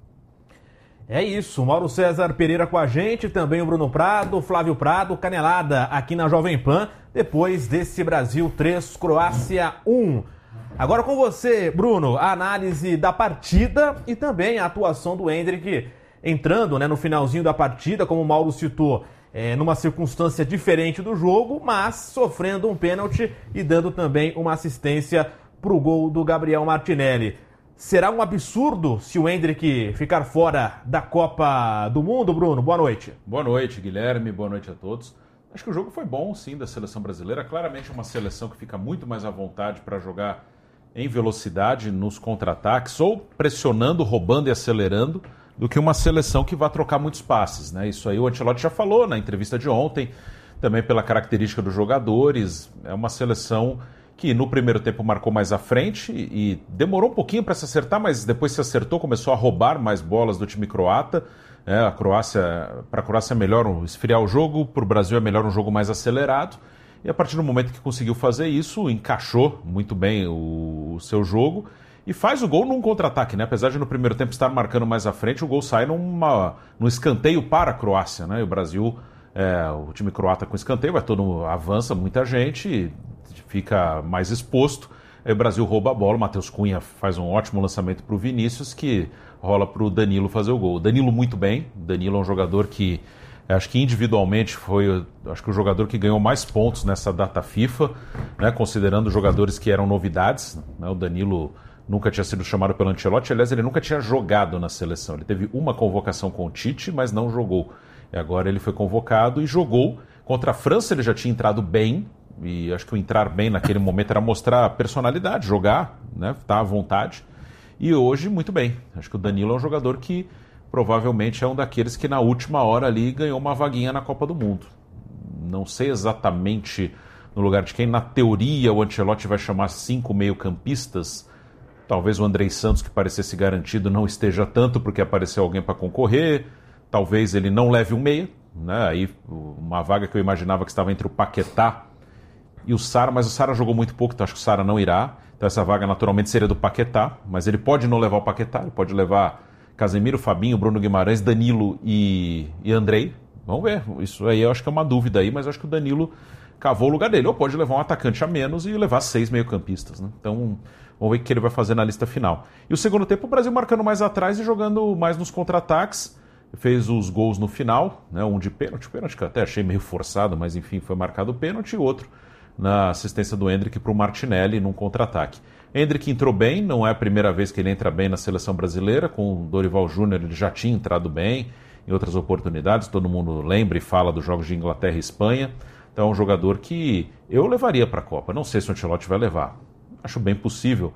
É isso, Mauro César Pereira com a gente, também o Bruno Prado, Flávio Prado, Canelada aqui na Jovem Pan, depois desse Brasil três, Croácia um. Agora com você, Bruno, a análise da partida e também a atuação do Endrick entrando, né, no finalzinho da partida, como o Mauro citou, é, numa circunstância diferente do jogo, mas sofrendo um pênalti e dando também uma assistência para o gol do Gabriel Martinelli. Será um absurdo se o Endrick ficar fora da Copa do Mundo, Bruno? Boa noite. Boa noite, Guilherme. Boa noite a todos. Acho que o jogo foi bom, sim, da seleção brasileira. Claramente uma seleção que fica muito mais à vontade para jogar em velocidade nos contra-ataques, ou pressionando, roubando e acelerando, do que uma seleção que vai trocar muitos passes, né? Isso aí o Ancelotti já falou na entrevista de ontem, também pela característica dos jogadores. É uma seleção que no primeiro tempo marcou mais à frente e, e demorou um pouquinho para se acertar, mas depois se acertou, começou a roubar mais bolas do time croata. É, a Croácia, para a Croácia é melhor esfriar o jogo, para o Brasil é melhor um jogo mais acelerado. E a partir do momento que conseguiu fazer isso, encaixou muito bem o, o seu jogo e faz o gol num contra-ataque, né? Apesar de no primeiro tempo estar marcando mais à frente, o gol sai numa, num escanteio para a Croácia, né? E o Brasil, é, o time croata com escanteio, vai todo, avança muita gente, fica mais exposto. Aí o Brasil rouba a bola, o Matheus Cunha faz um ótimo lançamento para o Vinícius, que rola para o Danilo fazer o gol. O Danilo muito bem, o Danilo é um jogador que acho que individualmente foi acho que o jogador que ganhou mais pontos nessa data FIFA, né, considerando jogadores que eram novidades, né? O Danilo nunca tinha sido chamado pelo Ancelotti, aliás, ele nunca tinha jogado na seleção. Ele teve uma convocação com o Tite, mas não jogou. E agora ele foi convocado e jogou. Contra a França ele já tinha entrado bem, e acho que o entrar bem naquele momento era mostrar personalidade, jogar, né, estar à vontade. E hoje, muito bem. Acho que o Danilo é um jogador que provavelmente é um daqueles que na última hora ali ganhou uma vaguinha na Copa do Mundo. Não sei exatamente no lugar de quem. Na teoria, o Ancelotti vai chamar cinco meio-campistas. Talvez o Andrei Santos, que parecesse garantido, não esteja tanto porque apareceu alguém para concorrer. Talvez ele não leve um meia, né? Aí uma vaga que eu imaginava que estava entre o Paquetá e o Sara, mas o Sara jogou muito pouco, então acho que o Sara não irá. Então essa vaga naturalmente seria do Paquetá, mas ele pode não levar o Paquetá, ele pode levar Casemiro, Fabinho, Bruno Guimarães, Danilo e, e Andrei. Vamos ver, isso aí eu acho que é uma dúvida aí, mas eu acho que o Danilo cavou o lugar dele. Ou pode levar um atacante a menos e levar seis meio-campistas, né? Então vamos ver o que ele vai fazer na lista final. E o segundo tempo o Brasil marcando mais atrás e jogando mais nos contra-ataques. Fez os gols no final, né? Um de pênalti, pênalti que eu até achei meio forçado, mas enfim, foi marcado o pênalti, e outro na assistência do Endrick para o Martinelli num contra-ataque. Endrick entrou bem, não é a primeira vez que ele entra bem na seleção brasileira. Com o Dorival Júnior ele já tinha entrado bem em outras oportunidades, todo mundo lembra e fala dos jogos de Inglaterra e Espanha. Então é um jogador que eu levaria para a Copa. Não sei se o Ancelotti vai levar, acho bem possível.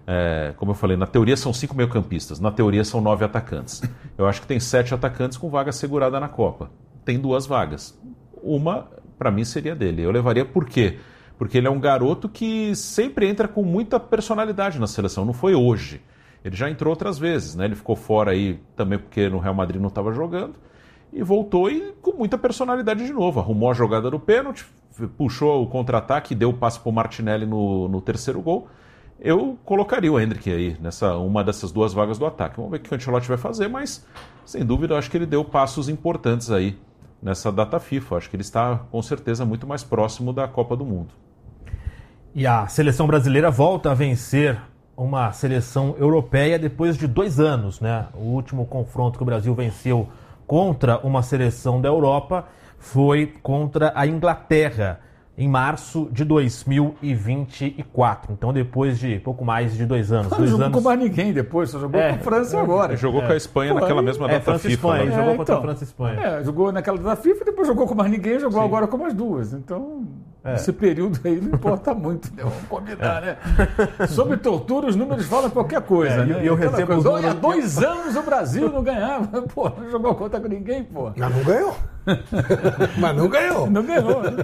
É, como eu falei, na teoria são cinco meio-campistas, na teoria são nove atacantes. Eu acho que tem sete atacantes com vaga segurada na Copa. Tem duas vagas. Uma, para mim, seria dele. Eu levaria por quê? Porque ele é um garoto que sempre entra com muita personalidade na seleção. Não foi hoje. Ele já entrou outras vezes, né? Ele ficou fora aí também porque no Real Madrid não estava jogando. E voltou e com muita personalidade de novo. Arrumou a jogada do pênalti, puxou o contra-ataque, deu o passe para o Martinelli no, no terceiro gol. Eu colocaria o Endrick aí, nessa uma dessas duas vagas do ataque. Vamos ver o que o Ancelotti vai fazer, mas sem dúvida eu acho que ele deu passos importantes aí nessa data FIFA. Acho que ele está com certeza muito mais próximo da Copa do Mundo. E a seleção brasileira volta a vencer uma seleção europeia depois de dois anos, né? O último confronto que o Brasil venceu contra uma seleção da Europa foi contra a Inglaterra, em março de dois mil e vinte e quatro. Então, depois de pouco mais de dois anos. Não dois jogou anos... com mais ninguém depois, só jogou É, com a França agora. Ele jogou É. com a Espanha Pô, naquela aí- mesma É, data França e FIFA. Espanha. né? Ele jogou É, contra a então. França e Espanha. É, jogou naquela da FIFA, depois jogou com mais ninguém, jogou Sim. agora com mais duas. Então, É. esse período aí não importa muito, né? Vamos combinar, né? Sobre tortura, os números falam qualquer coisa, É, né? e eu Aquela recebo coisa, os olha, há números- dois anos o Brasil não ganhava. Pô, não jogou contra com ninguém, pô. Mas não ganhou. Mas não ganhou. Não ganhou, né?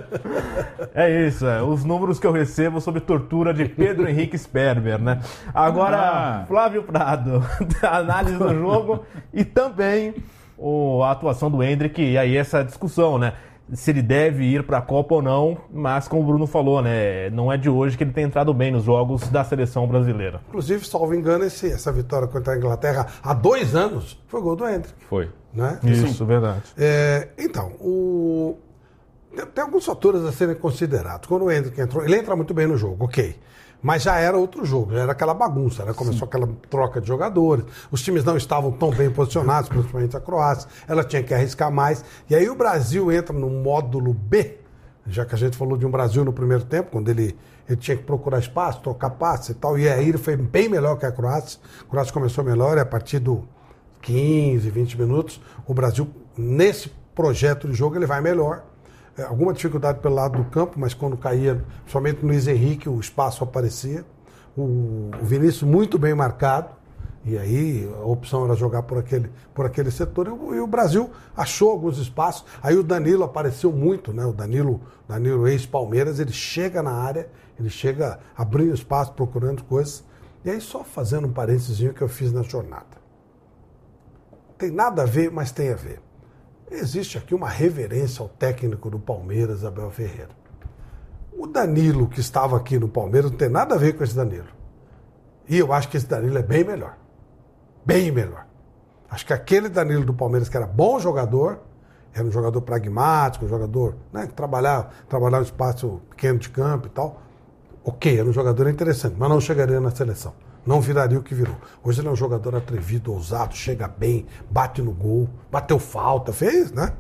É isso, é. Os números que eu recebo sobre tortura de Pedro Henrique Sperber, né? Agora, Ah. Flávio Prado, a análise do jogo e também o, a atuação do Endrick, e aí essa discussão, né? Se ele deve ir para a Copa ou não, mas como o Bruno falou, né? Não é de hoje que ele tem entrado bem nos jogos da seleção brasileira. Inclusive, salvo engano, esse, essa vitória contra a Inglaterra há dois anos foi gol do Endrick. Foi. Né? Isso, verdade. É, então, o... tem, tem alguns fatores a serem considerados. Quando o Endrick entrou, ele entra muito bem no jogo, ok. Mas já era outro jogo, já era aquela bagunça, né? Começou Sim. aquela troca de jogadores, os times não estavam tão bem posicionados, principalmente a Croácia, ela tinha que arriscar mais. E aí o Brasil entra no módulo B, já que a gente falou de um Brasil no primeiro tempo, quando ele, ele tinha que procurar espaço, trocar passe e tal, e aí ele foi bem melhor que a Croácia. A Croácia começou melhor e a partir do quinze, vinte minutos, o Brasil, nesse projeto de jogo, ele vai melhor. É, alguma dificuldade pelo lado do campo, mas quando caía, somente no Luiz Henrique, o espaço aparecia. O, o Vinícius muito bem marcado, e aí a opção era jogar por aquele, por aquele setor, e o, e o Brasil achou alguns espaços. Aí o Danilo apareceu muito, né? O Danilo, Danilo ex-Palmeiras, ele chega na área, ele chega abrindo espaço, procurando coisas. E aí só fazendo um parênteses que eu fiz na jornada. Tem nada a ver, mas tem a ver. Existe aqui uma reverência ao técnico do Palmeiras, Abel Ferreira. O Danilo, que estava aqui no Palmeiras, não tem nada a ver com esse Danilo. E eu acho que esse Danilo é bem melhor. Bem melhor. Acho que aquele Danilo do Palmeiras, que era bom jogador, era um jogador pragmático, um jogador, né, que trabalhava, trabalhava no espaço pequeno de campo e tal. Ok, era um jogador interessante, mas não chegaria na seleção. Não viraria o que virou. Hoje ele é um jogador atrevido, ousado, chega bem, bate no gol, bateu falta, fez, né?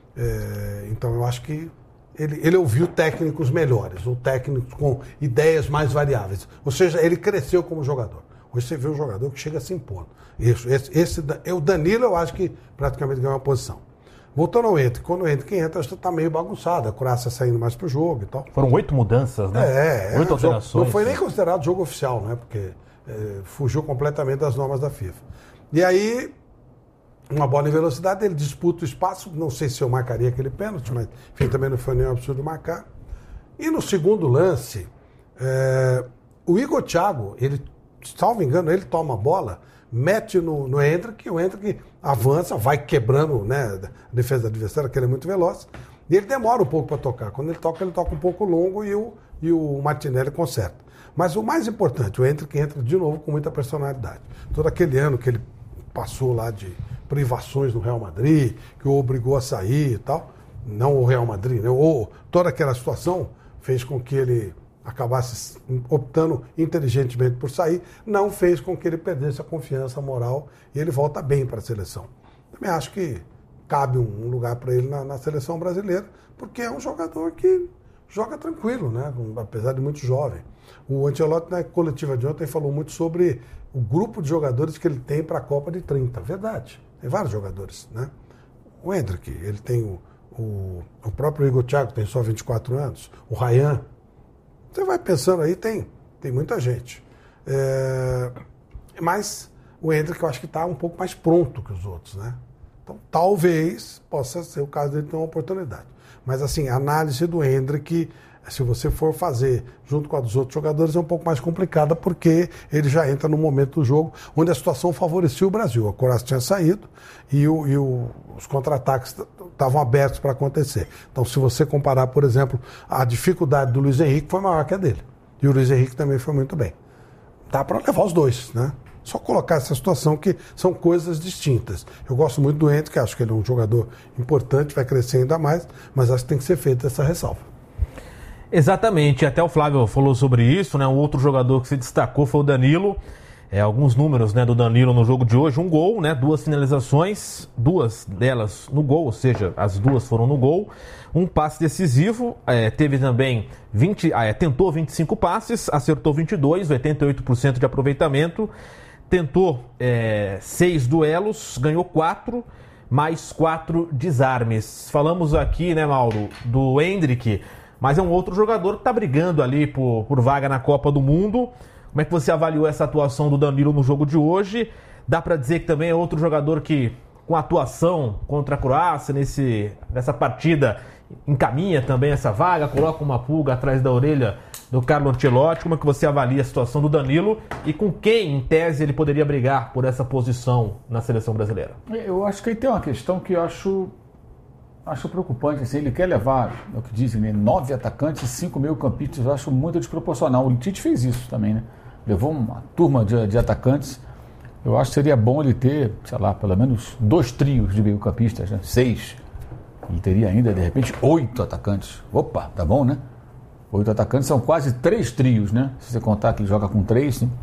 É, então eu acho que ele, ele ouviu técnicos melhores, ou técnicos com ideias mais variáveis. Ou seja, ele cresceu como jogador. Hoje você vê um jogador que chega a se impor. Isso, esse, esse, o Danilo eu acho que praticamente ganhou uma posição. Voltando ao Endrick, quando o Endrick entra, está meio bagunçado, a Croácia saindo mais pro jogo e tal. Foram oito mudanças, né? É, oito é, alterações. Não foi nem considerado jogo oficial, né? Porque é, fugiu completamente das normas da FIFA. E aí, uma bola em velocidade, ele disputa o espaço, não sei se eu marcaria aquele pênalti, mas enfim, também não foi nenhum absurdo marcar. E no segundo lance, é, o Igor Thiago, ele, salvo engano, ele toma a bola, mete no, no Endrick, o Endrick avança, vai quebrando, né, a defesa do adversário, que ele é muito veloz, e ele demora um pouco para tocar. Quando ele toca, ele toca um pouco longo e o, e o Martinelli conserta. Mas o mais importante, o Endrick entra de novo com muita personalidade. Todo aquele ano que ele passou lá de privações no Real Madrid, que o obrigou a sair e tal, não o Real Madrid, né, ou toda aquela situação fez com que ele acabasse optando inteligentemente por sair, não fez com que ele perdesse a confiança moral e ele volta bem para a seleção. Também acho que cabe um lugar para ele na, na seleção brasileira, porque é um jogador que joga tranquilo, né? Apesar de muito jovem. O Ancelotti, na coletiva de ontem, falou muito sobre o grupo de jogadores que ele tem para a Copa de trinta. Verdade, tem vários jogadores, né? O Endrick, ele tem o, o, o próprio Igor Thiago, tem só vinte e quatro anos, o Ryan. Você vai pensando aí, tem, tem muita gente. É... Mas o Endrick eu acho que está um pouco mais pronto que os outros, né? Então talvez possa ser o caso dele ter uma oportunidade. Mas assim, a análise do Endrick, se você for fazer junto com a dos outros jogadores, é um pouco mais complicada, porque ele já entra no momento do jogo onde a situação favorecia o Brasil. A Croácia tinha saído e, o, e o, os contra-ataques estavam abertos para acontecer. Então, se você comparar, por exemplo, a dificuldade do Luiz Henrique foi maior que a dele. E o Luiz Henrique também foi muito bem. Dá para levar os dois, né? Só colocar essa situação que são coisas distintas. Eu gosto muito do Endrick, acho que ele é um jogador importante, vai crescer ainda mais, mas acho que tem que ser feita essa ressalva. Exatamente, até o Flávio falou sobre isso, né? Um outro jogador que se destacou foi o Danilo. É, alguns números, né, do Danilo no jogo de hoje: um gol, né, duas finalizações, duas delas no gol, ou seja, as duas foram no gol, um passe decisivo, é, teve também vinte, é, tentou vinte e cinco passes, acertou vinte e dois, oitenta e oito por cento de aproveitamento, tentou é, seis duelos, ganhou quatro, mais quatro desarmes. Falamos aqui, né, Mauro, do Endrick, mas é um outro jogador que está brigando ali por, por vaga na Copa do Mundo. Como é que você avaliou essa atuação do Danilo no jogo de hoje? Dá para dizer que também é outro jogador que, com atuação contra a Croácia, nesse, nessa partida, encaminha também essa vaga, coloca uma pulga atrás da orelha do Carlo Ancelotti. Como é que você avalia a situação do Danilo e com quem, em tese, ele poderia brigar por essa posição na seleção brasileira? Eu acho que aí tem uma questão que eu acho, acho preocupante. Assim, ele quer levar, é o que dizem, né, nove atacantes e cinco meio campistas. Eu acho muito desproporcional. O Tite fez isso também, né? Levou uma turma de, de atacantes. Eu acho que seria bom ele ter, sei lá, pelo menos dois trios de meio campistas, né? Seis. Ele teria ainda, de repente, oito atacantes. Opa, tá bom, né? Oito atacantes são quase três trios, né? Se você contar que ele joga com três, né?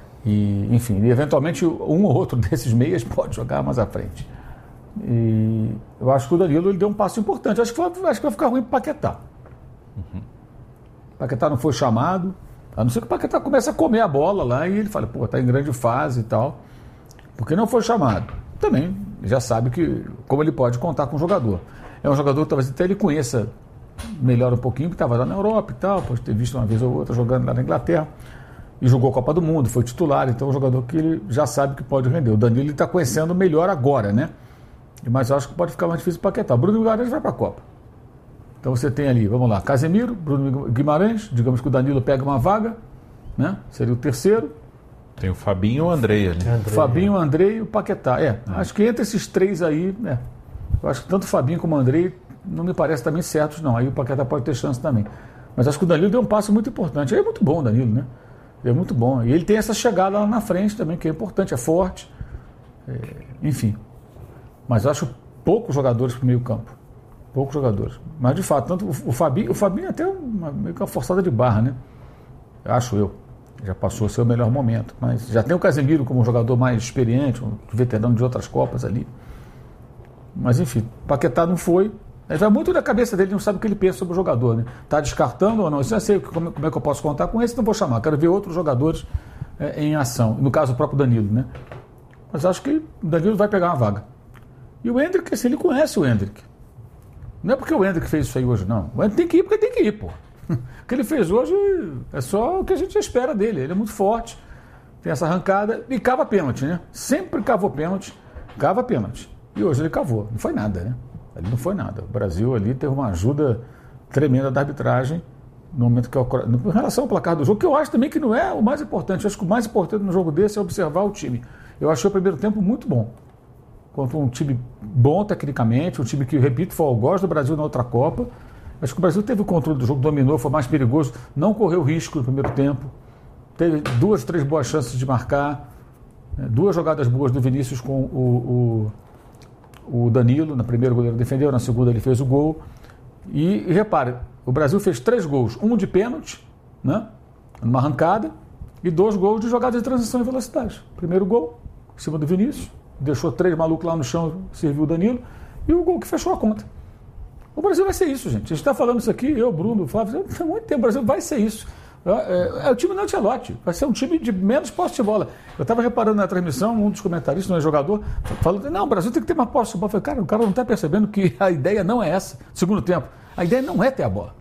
E, enfim, e eventualmente um ou outro desses meias pode jogar mais à frente. E eu acho que o Danilo ele deu um passo importante. Acho que vai, acho que vai ficar ruim para o Paquetá. Uhum. O Paquetá não foi chamado, a não ser que o Paquetá comece a comer a bola lá e ele fala, pô, tá em grande fase e tal. Porque não foi chamado. Também já sabe que como ele pode contar com o jogador. É um jogador que talvez até ele conheça melhor um pouquinho, porque estava lá na Europa e tal, pode ter visto uma vez ou outra jogando lá na Inglaterra, e jogou a Copa do Mundo, foi titular, então é um jogador que ele já sabe que pode render. O Danilo está conhecendo melhor agora, né? Mas eu acho que pode ficar mais difícil para Paquetá. Bruno Guimarães vai para a Copa. Então você tem ali, vamos lá, Casemiro, Bruno Guimarães, digamos que o Danilo pega uma vaga, né? Seria o terceiro. Tem o Fabinho e o Andrei ali. Andrei, Fabinho, o Andrei e o Paquetá. É, é, acho que entre esses três aí, é, eu acho que tanto o Fabinho como o Andrei não me parece também certos, não. Aí o Paquetá pode ter chance também. Mas acho que o Danilo deu um passo muito importante. Ele é muito bom, o Danilo, né? Ele é muito bom. E ele tem essa chegada lá na frente também, que é importante, é forte. É, enfim. Mas eu acho poucos jogadores para o meio campo. Poucos jogadores. Mas, de fato, tanto o Fabinho, o Fabinho é até uma, meio que uma forçada de barra, né? Acho eu. Já passou o seu melhor momento. Mas já tem o Casemiro como um jogador mais experiente, um veterano de outras Copas ali. Mas, enfim, Paquetá não foi. Ele vai muito da cabeça dele, não sabe o que ele pensa sobre o jogador, né? Está descartando ou não? Eu já sei como, como é que eu posso contar com esse, não vou chamar. Quero ver outros jogadores é, em ação. No caso, o próprio Danilo, né? Mas acho que o Danilo vai pegar uma vaga. E o Endrick, assim, ele conhece o Endrick. Não é porque o Endrick fez isso aí hoje, não. O Endrick tem que ir porque tem que ir, pô. O que ele fez hoje é só o que a gente espera dele. Ele é muito forte, tem essa arrancada e cava pênalti, né? Sempre cavou pênalti, cava pênalti. E hoje ele cavou. Não foi nada, né? Ali não foi nada. O Brasil ali teve uma ajuda tremenda da arbitragem no momento que eu, em relação ao placar do jogo, que eu acho também que não é o mais importante. Eu acho que o mais importante no jogo desse é observar o time. Eu achei o primeiro tempo muito bom. Contra um time bom tecnicamente, um time que, repito, foi o gosto do Brasil na outra Copa. Acho que o Brasil teve o controle do jogo, dominou, foi mais perigoso, não correu risco no primeiro tempo. Teve duas, três boas chances de marcar, duas jogadas boas do Vinícius com o, o, o Danilo. Na primeira o goleiro defendeu, na segunda ele fez o gol. E, e repare, o Brasil fez três gols, um de pênalti, né, numa arrancada, e dois gols de jogada de transição e velocidade. Primeiro gol, em cima do Vinícius, deixou três malucos lá no chão, serviu o Danilo, e o gol que fechou a conta. O Brasil vai ser isso, gente. A gente está falando isso aqui, eu, Bruno, Flávio, há muito tempo. O Brasil vai ser isso. É, é, é o time do Ancelotti. Vai ser um time de menos posse de bola. Eu estava reparando na transmissão, um dos comentaristas, um jogador, falando, não, o Brasil tem que ter mais posse de bola. Eu falei, cara, o cara não está percebendo que a ideia não é essa. Segundo tempo, a ideia não é ter a bola.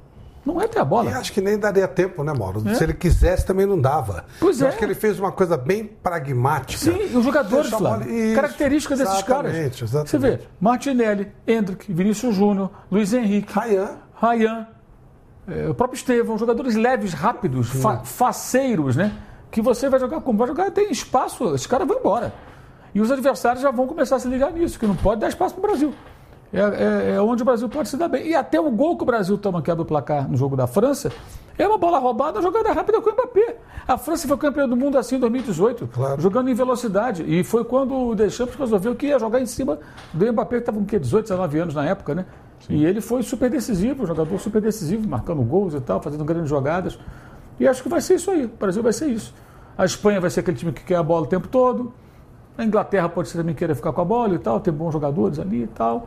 Não é ter a bola. E acho que nem daria tempo, né, Mauro? É? Se ele quisesse, também não dava. Pois Eu é. acho que ele fez uma coisa bem pragmática. Sim, e os jogadores, Deixa a bola- Flávio, Isso, características desses caras. exatamente, exatamente. Você vê, Martinelli, Endrick, Vinícius Júnior, Luiz Henrique, Ryan. Ryan, é, o próprio Estevão, jogadores leves, rápidos, fa- faceiros, né? Que você vai jogar como? Vai jogar, tem espaço, esses caras vão embora. E os adversários já vão começar a se ligar nisso, que não pode dar espaço para o Brasil. É, é, é onde o Brasil pode se dar bem. E até o gol que o Brasil toma quebra o placar no jogo da França é uma bola roubada, uma jogada rápida com o Mbappé. A França foi campeã do mundo assim em dois mil e dezoito, Claro. jogando em velocidade. E foi quando o Deschamps resolveu que ia jogar em cima do Mbappé, que estava com o quê? dezoito, dezenove anos na época, né? Sim. E ele foi super decisivo, um jogador super decisivo, marcando gols e tal, fazendo grandes jogadas. E acho que vai ser isso aí. O Brasil vai ser isso. A Espanha vai ser aquele time que quer a bola o tempo todo. A Inglaterra pode ser também querer ficar com a bola e tal, tem bons jogadores ali e tal.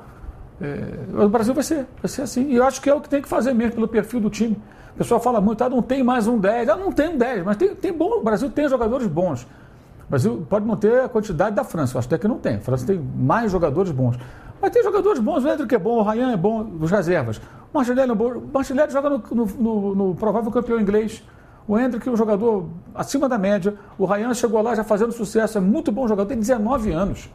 É, o Brasil vai ser, vai ser assim. E eu acho que é o que tem que fazer mesmo pelo perfil do time. O pessoal fala muito, ah, não tem mais um dez. Ah, não tem um dez, mas tem, tem bom. O Brasil tem jogadores bons. O Brasil pode não ter a quantidade da França, eu acho até que não tem. A França tem mais jogadores bons. Mas tem jogadores bons, o Endrick é bom, o Ryan é bom, dos reservas. O Martinelli é bom. O Martinelli joga no, no, no, no provável campeão inglês. O Endrick é um jogador acima da média. O Ryan chegou lá já fazendo sucesso, é muito bom jogador, tem dezenove anos.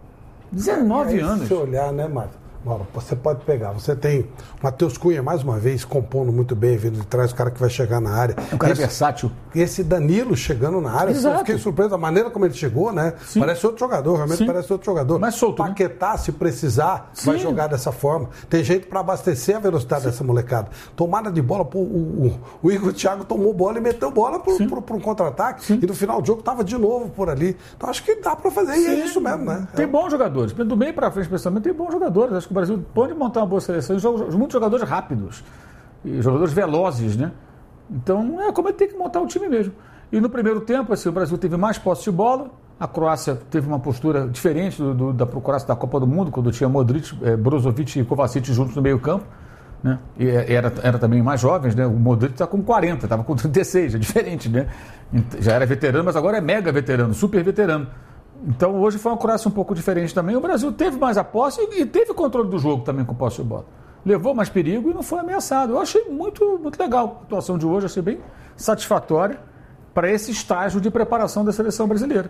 dezenove E aí, anos. Se você olhar, né, Mário? Mauro, você pode pegar. Você tem o Matheus Cunha, mais uma vez, compondo muito bem, vindo de trás, o cara que vai chegar na área. É um cara esse, versátil. E esse Danilo chegando na área, Exato. eu fiquei surpreso da maneira como ele chegou, né? Sim. Parece outro jogador, realmente Sim. parece outro jogador. Mais solto, né? Paquetá, se precisar, Sim. vai jogar dessa forma. Tem jeito para abastecer a velocidade Sim. dessa molecada. Tomada de bola, pô, o, o, o Igor Thiago tomou bola e meteu bola para um contra-ataque. E no final do jogo estava de novo por ali. Então acho que dá para fazer. Sim. E é isso mesmo, né? Tem é. bons jogadores. Do meio para frente, especialmente, tem bons jogadores. Acho que o Brasil pode montar uma boa seleção. Muitos jogadores rápidos. E jogadores velozes, né? Então, é como ele tem que montar o time mesmo. E no primeiro tempo, assim, o Brasil teve mais posse de bola. A Croácia teve uma postura diferente do, do, da Croácia da Copa do Mundo, quando tinha Modric, eh, Brozovic e Kovacic juntos no meio campo. Né? E era, era também mais jovens, né? O Modric está com quarenta, estava com trinta e seis, é diferente, né? Já era veterano, mas agora é mega veterano, super veterano. Então hoje foi uma Croácia um pouco diferente também. O Brasil teve mais a posse e teve controle do jogo também com posse de bola. Levou mais perigo e não foi ameaçado. Eu achei muito, muito legal a atuação de hoje, achei bem satisfatória para esse estágio de preparação da seleção brasileira.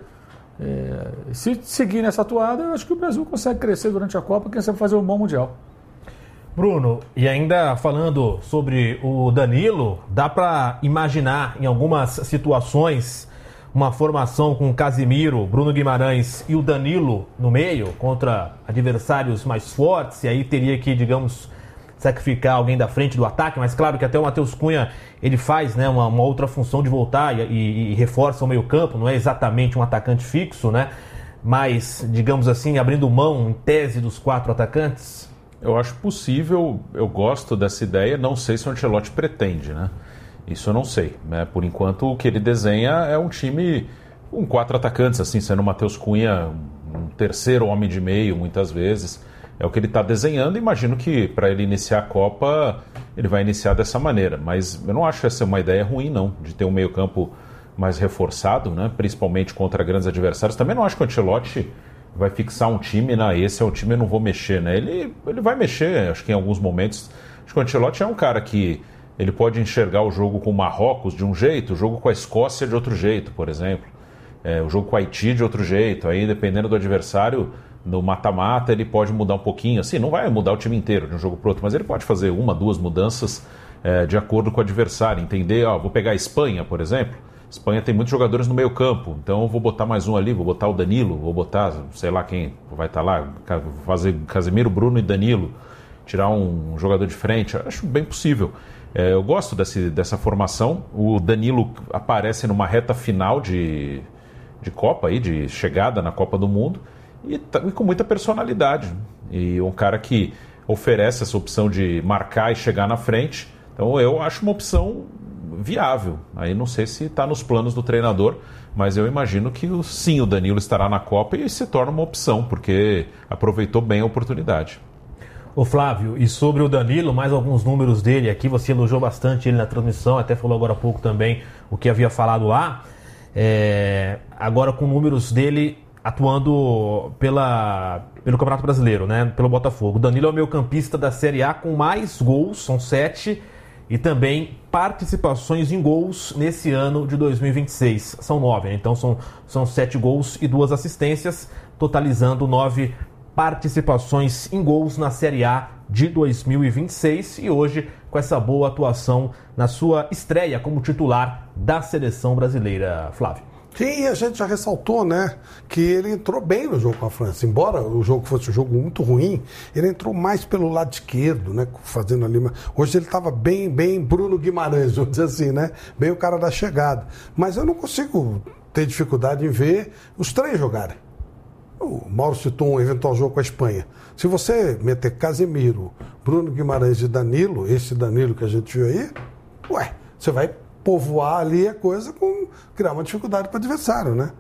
É, se seguir nessa toada, eu acho que o Brasil consegue crescer durante a Copa, quem sabe fazer um bom Mundial. Bruno, e ainda falando sobre o Danilo, dá para imaginar em algumas situações uma formação com Casimiro, Bruno Guimarães e o Danilo no meio contra adversários mais fortes, e aí teria que, digamos, sacrificar alguém da frente do ataque, mas claro que até o Matheus Cunha ele faz, né, uma, uma outra função de voltar e, e, e reforça o meio campo, não é exatamente um atacante fixo, né, mas, digamos assim, abrindo mão em tese dos quatro atacantes. Eu acho possível, eu gosto dessa ideia, não sei se o Ancelotti pretende, né? Isso eu não sei, né? Por enquanto o que ele desenha é um time com quatro atacantes, assim, sendo o Matheus Cunha um terceiro homem de meio, muitas vezes. É o que ele está desenhando, imagino que para ele iniciar a Copa, ele vai iniciar dessa maneira. Mas eu não acho essa uma ideia ruim, não, de ter um meio campo mais reforçado, né? Principalmente contra grandes adversários. Também não acho que o Ancelotti vai fixar um time, né? Esse é o time, eu não vou mexer, né? Ele, ele vai mexer, acho que em alguns momentos. Acho que o Ancelotti é um cara que ele pode enxergar o jogo com o Marrocos de um jeito, o jogo com a Escócia de outro jeito, por exemplo. É, o jogo com o Haiti de outro jeito. Aí, dependendo do adversário, no mata-mata, ele pode mudar um pouquinho. Assim, não vai mudar o time inteiro de um jogo para outro, mas ele pode fazer uma, duas mudanças é, de acordo com o adversário. Entender, ó, vou pegar a Espanha, por exemplo. A Espanha tem muitos jogadores no meio campo, então eu vou botar mais um ali, vou botar o Danilo, vou botar, sei lá quem vai estar lá, fazer Casemiro, Bruno e Danilo, tirar um jogador de frente. Acho bem possível. É, eu gosto desse, dessa formação. O Danilo aparece numa reta final de, de Copa, aí, de chegada na Copa do Mundo, e, tá, e com muita personalidade. E um cara que oferece essa opção de marcar e chegar na frente. Então eu acho uma opção viável. Aí não sei se está nos planos do treinador, mas eu imagino que sim, o Danilo estará na Copa e se torna uma opção, porque aproveitou bem a oportunidade. Ô Flávio, e sobre o Danilo, mais alguns números dele aqui, você elogiou bastante ele na transmissão, até falou agora há pouco também o que havia falado lá, é, agora com números dele atuando pela, pelo Campeonato Brasileiro, né, pelo Botafogo. O Danilo é o meio campista da Série A com mais gols, são sete, e também participações em gols nesse ano de dois mil e vinte e seis. São nove, né? Então são, são sete gols e duas assistências, totalizando nove participações em gols na Série A de dois mil e vinte e seis, e hoje com essa boa atuação na sua estreia como titular da seleção brasileira, Flávio. Sim, a gente já ressaltou, né, que ele entrou bem no jogo com a França. Embora o jogo fosse um jogo muito ruim, ele entrou mais pelo lado esquerdo, né, fazendo ali. Hoje ele estava bem, bem Bruno Guimarães, vamos dizer assim, né, bem o cara da chegada. Mas eu não consigo ter dificuldade em ver os três jogarem. O Mauro citou um eventual jogo com a Espanha. Se você meter Casemiro, Bruno Guimarães e Danilo, esse Danilo que a gente viu aí, ué, você vai povoar ali a coisa com criar uma dificuldade para o adversário, né?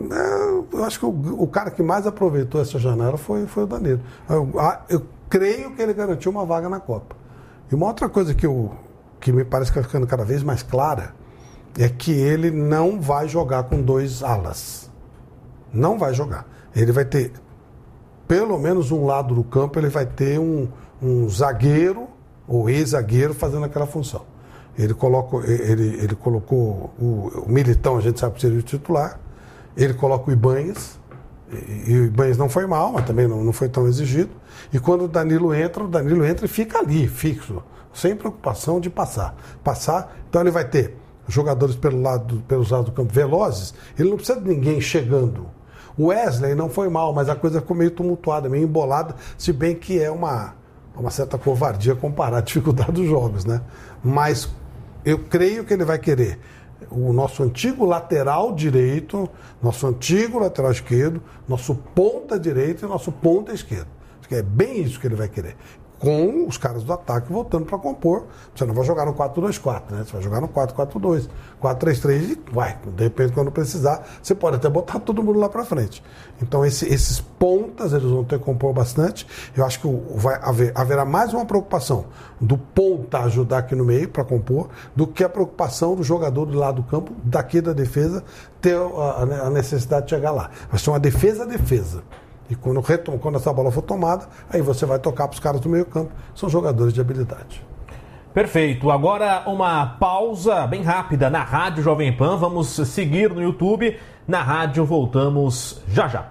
Eu acho que o, o cara que mais aproveitou essa janela foi, foi o Danilo. Eu, eu creio que ele garantiu uma vaga na Copa. E uma outra coisa que, eu, que me parece que está ficando cada vez mais clara é que ele não vai jogar com dois alas. Não vai jogar. Ele vai ter, pelo menos um lado do campo, ele vai ter um, um zagueiro ou ex-zagueiro fazendo aquela função. Ele, coloca, ele, ele colocou o, o Militão, a gente sabe que seria o titular. Ele coloca o Ibanez, e, e o Ibanez não foi mal, mas também não, não foi tão exigido. E quando o Danilo entra, o Danilo entra e fica ali, fixo, sem preocupação de passar. Passar, então ele vai ter jogadores pelo lado, pelos lados do campo velozes, ele não precisa de ninguém chegando. O Wesley não foi mal, mas a coisa ficou meio tumultuada, meio embolada, se bem que é uma, uma certa covardia comparar a dificuldade dos jogos, né? Mas eu creio que ele vai querer o nosso antigo lateral direito, nosso antigo lateral esquerdo, nosso ponta direito e nosso ponta esquerdo. Acho que é bem isso que ele vai querer. Com os caras do ataque voltando para compor. Você não vai jogar no quatro dois quatro, né? Você vai jogar no quatro quatro dois, quatro três três e vai. De repente, quando precisar, você pode até botar todo mundo lá para frente. Então, esse, esses pontas, eles vão ter que compor bastante. Eu acho que vai haver, haverá mais uma preocupação do ponta ajudar aqui no meio para compor, do que a preocupação do jogador do lado do campo, daqui da defesa, ter a, a necessidade de chegar lá. Vai ser uma defesa-defesa. E quando, retom, quando essa bola for tomada, aí você vai tocar para os caras do meio campo. São jogadores de habilidade. Perfeito. Agora uma pausa bem rápida na Rádio Jovem Pan. Vamos seguir no YouTube. Na rádio voltamos já já.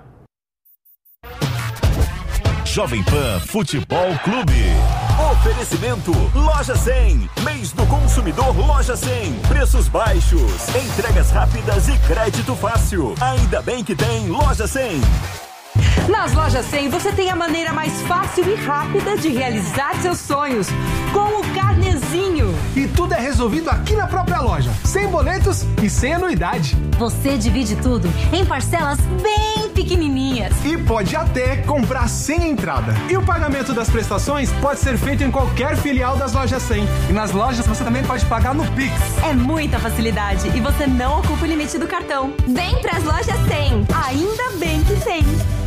Jovem Pan Futebol Clube. Oferecimento Loja cem. Mês do consumidor Loja cem. Preços baixos, entregas rápidas e crédito fácil. Ainda bem que tem Loja cem. Nas Lojas cem você tem a maneira mais fácil e rápida de realizar seus sonhos, com o carnezinho. E tudo é resolvido aqui na própria loja, sem boletos e sem anuidade. Você divide tudo em parcelas bem pequenininhas. E pode até comprar sem entrada. E o pagamento das prestações pode ser feito em qualquer filial das Lojas cem. E nas lojas você também pode pagar no Pix. É muita facilidade e você não ocupa o limite do cartão. Vem pras Lojas cem. Ainda bem que tem.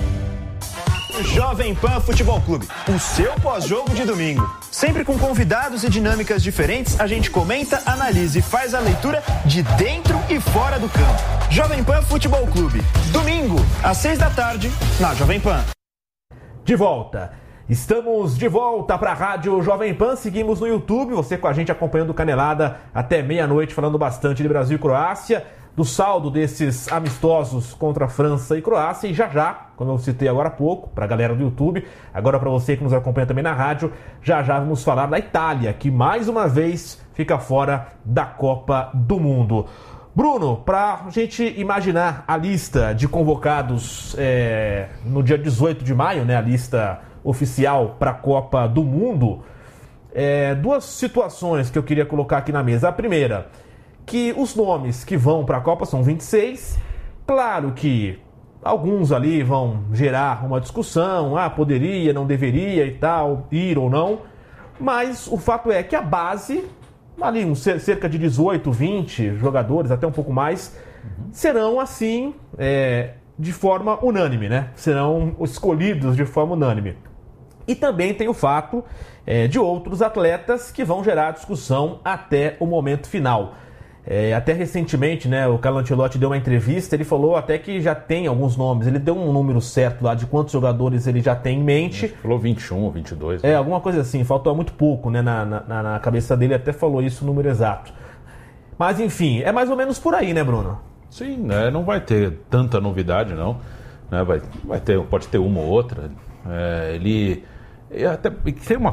Jovem Pan Futebol Clube, o seu pós-jogo de domingo. Sempre com convidados e dinâmicas diferentes, a gente comenta, analisa e faz a leitura de dentro e fora do campo. Jovem Pan Futebol Clube, domingo, às seis da tarde, na Jovem Pan. De volta. Estamos de volta para a Rádio Jovem Pan, seguimos no YouTube, você com a gente acompanhando o Canelada até meia-noite, falando bastante de Brasil e Croácia, do saldo desses amistosos contra França e Croácia, e já já, como eu citei agora há pouco, para a galera do YouTube, agora para você que nos acompanha também na rádio, já já vamos falar da Itália, que mais uma vez fica fora da Copa do Mundo. Bruno, para a gente imaginar a lista de convocados é, no dia dezoito de maio, né, a lista oficial para a Copa do Mundo, é, duas situações que eu queria colocar aqui na mesa. A primeira, que os nomes que vão para a Copa são vinte e seis, claro que alguns ali vão gerar uma discussão, ah, poderia, não deveria e tal, ir ou não, mas o fato é que a base, ali uns cerca de dezoito, vinte jogadores, até um pouco mais, serão assim, é, de forma unânime, né? Serão escolhidos de forma unânime. E também tem o fato é, de outros atletas que vão gerar discussão até o momento final. É, até recentemente, né, o Carlo Ancelotti deu uma entrevista, ele falou até que já tem alguns nomes, ele deu um número certo lá de quantos jogadores ele já tem em mente. Ele falou vinte e um ou vinte e dois. É, né? alguma coisa assim, faltou muito pouco, né, na, na, na cabeça dele, até falou isso, o número exato. Mas enfim, é mais ou menos por aí, né, Bruno? Sim, né, não vai ter tanta novidade, não. Né, vai, vai ter, pode ter uma ou outra. É, ele... Até, tem uma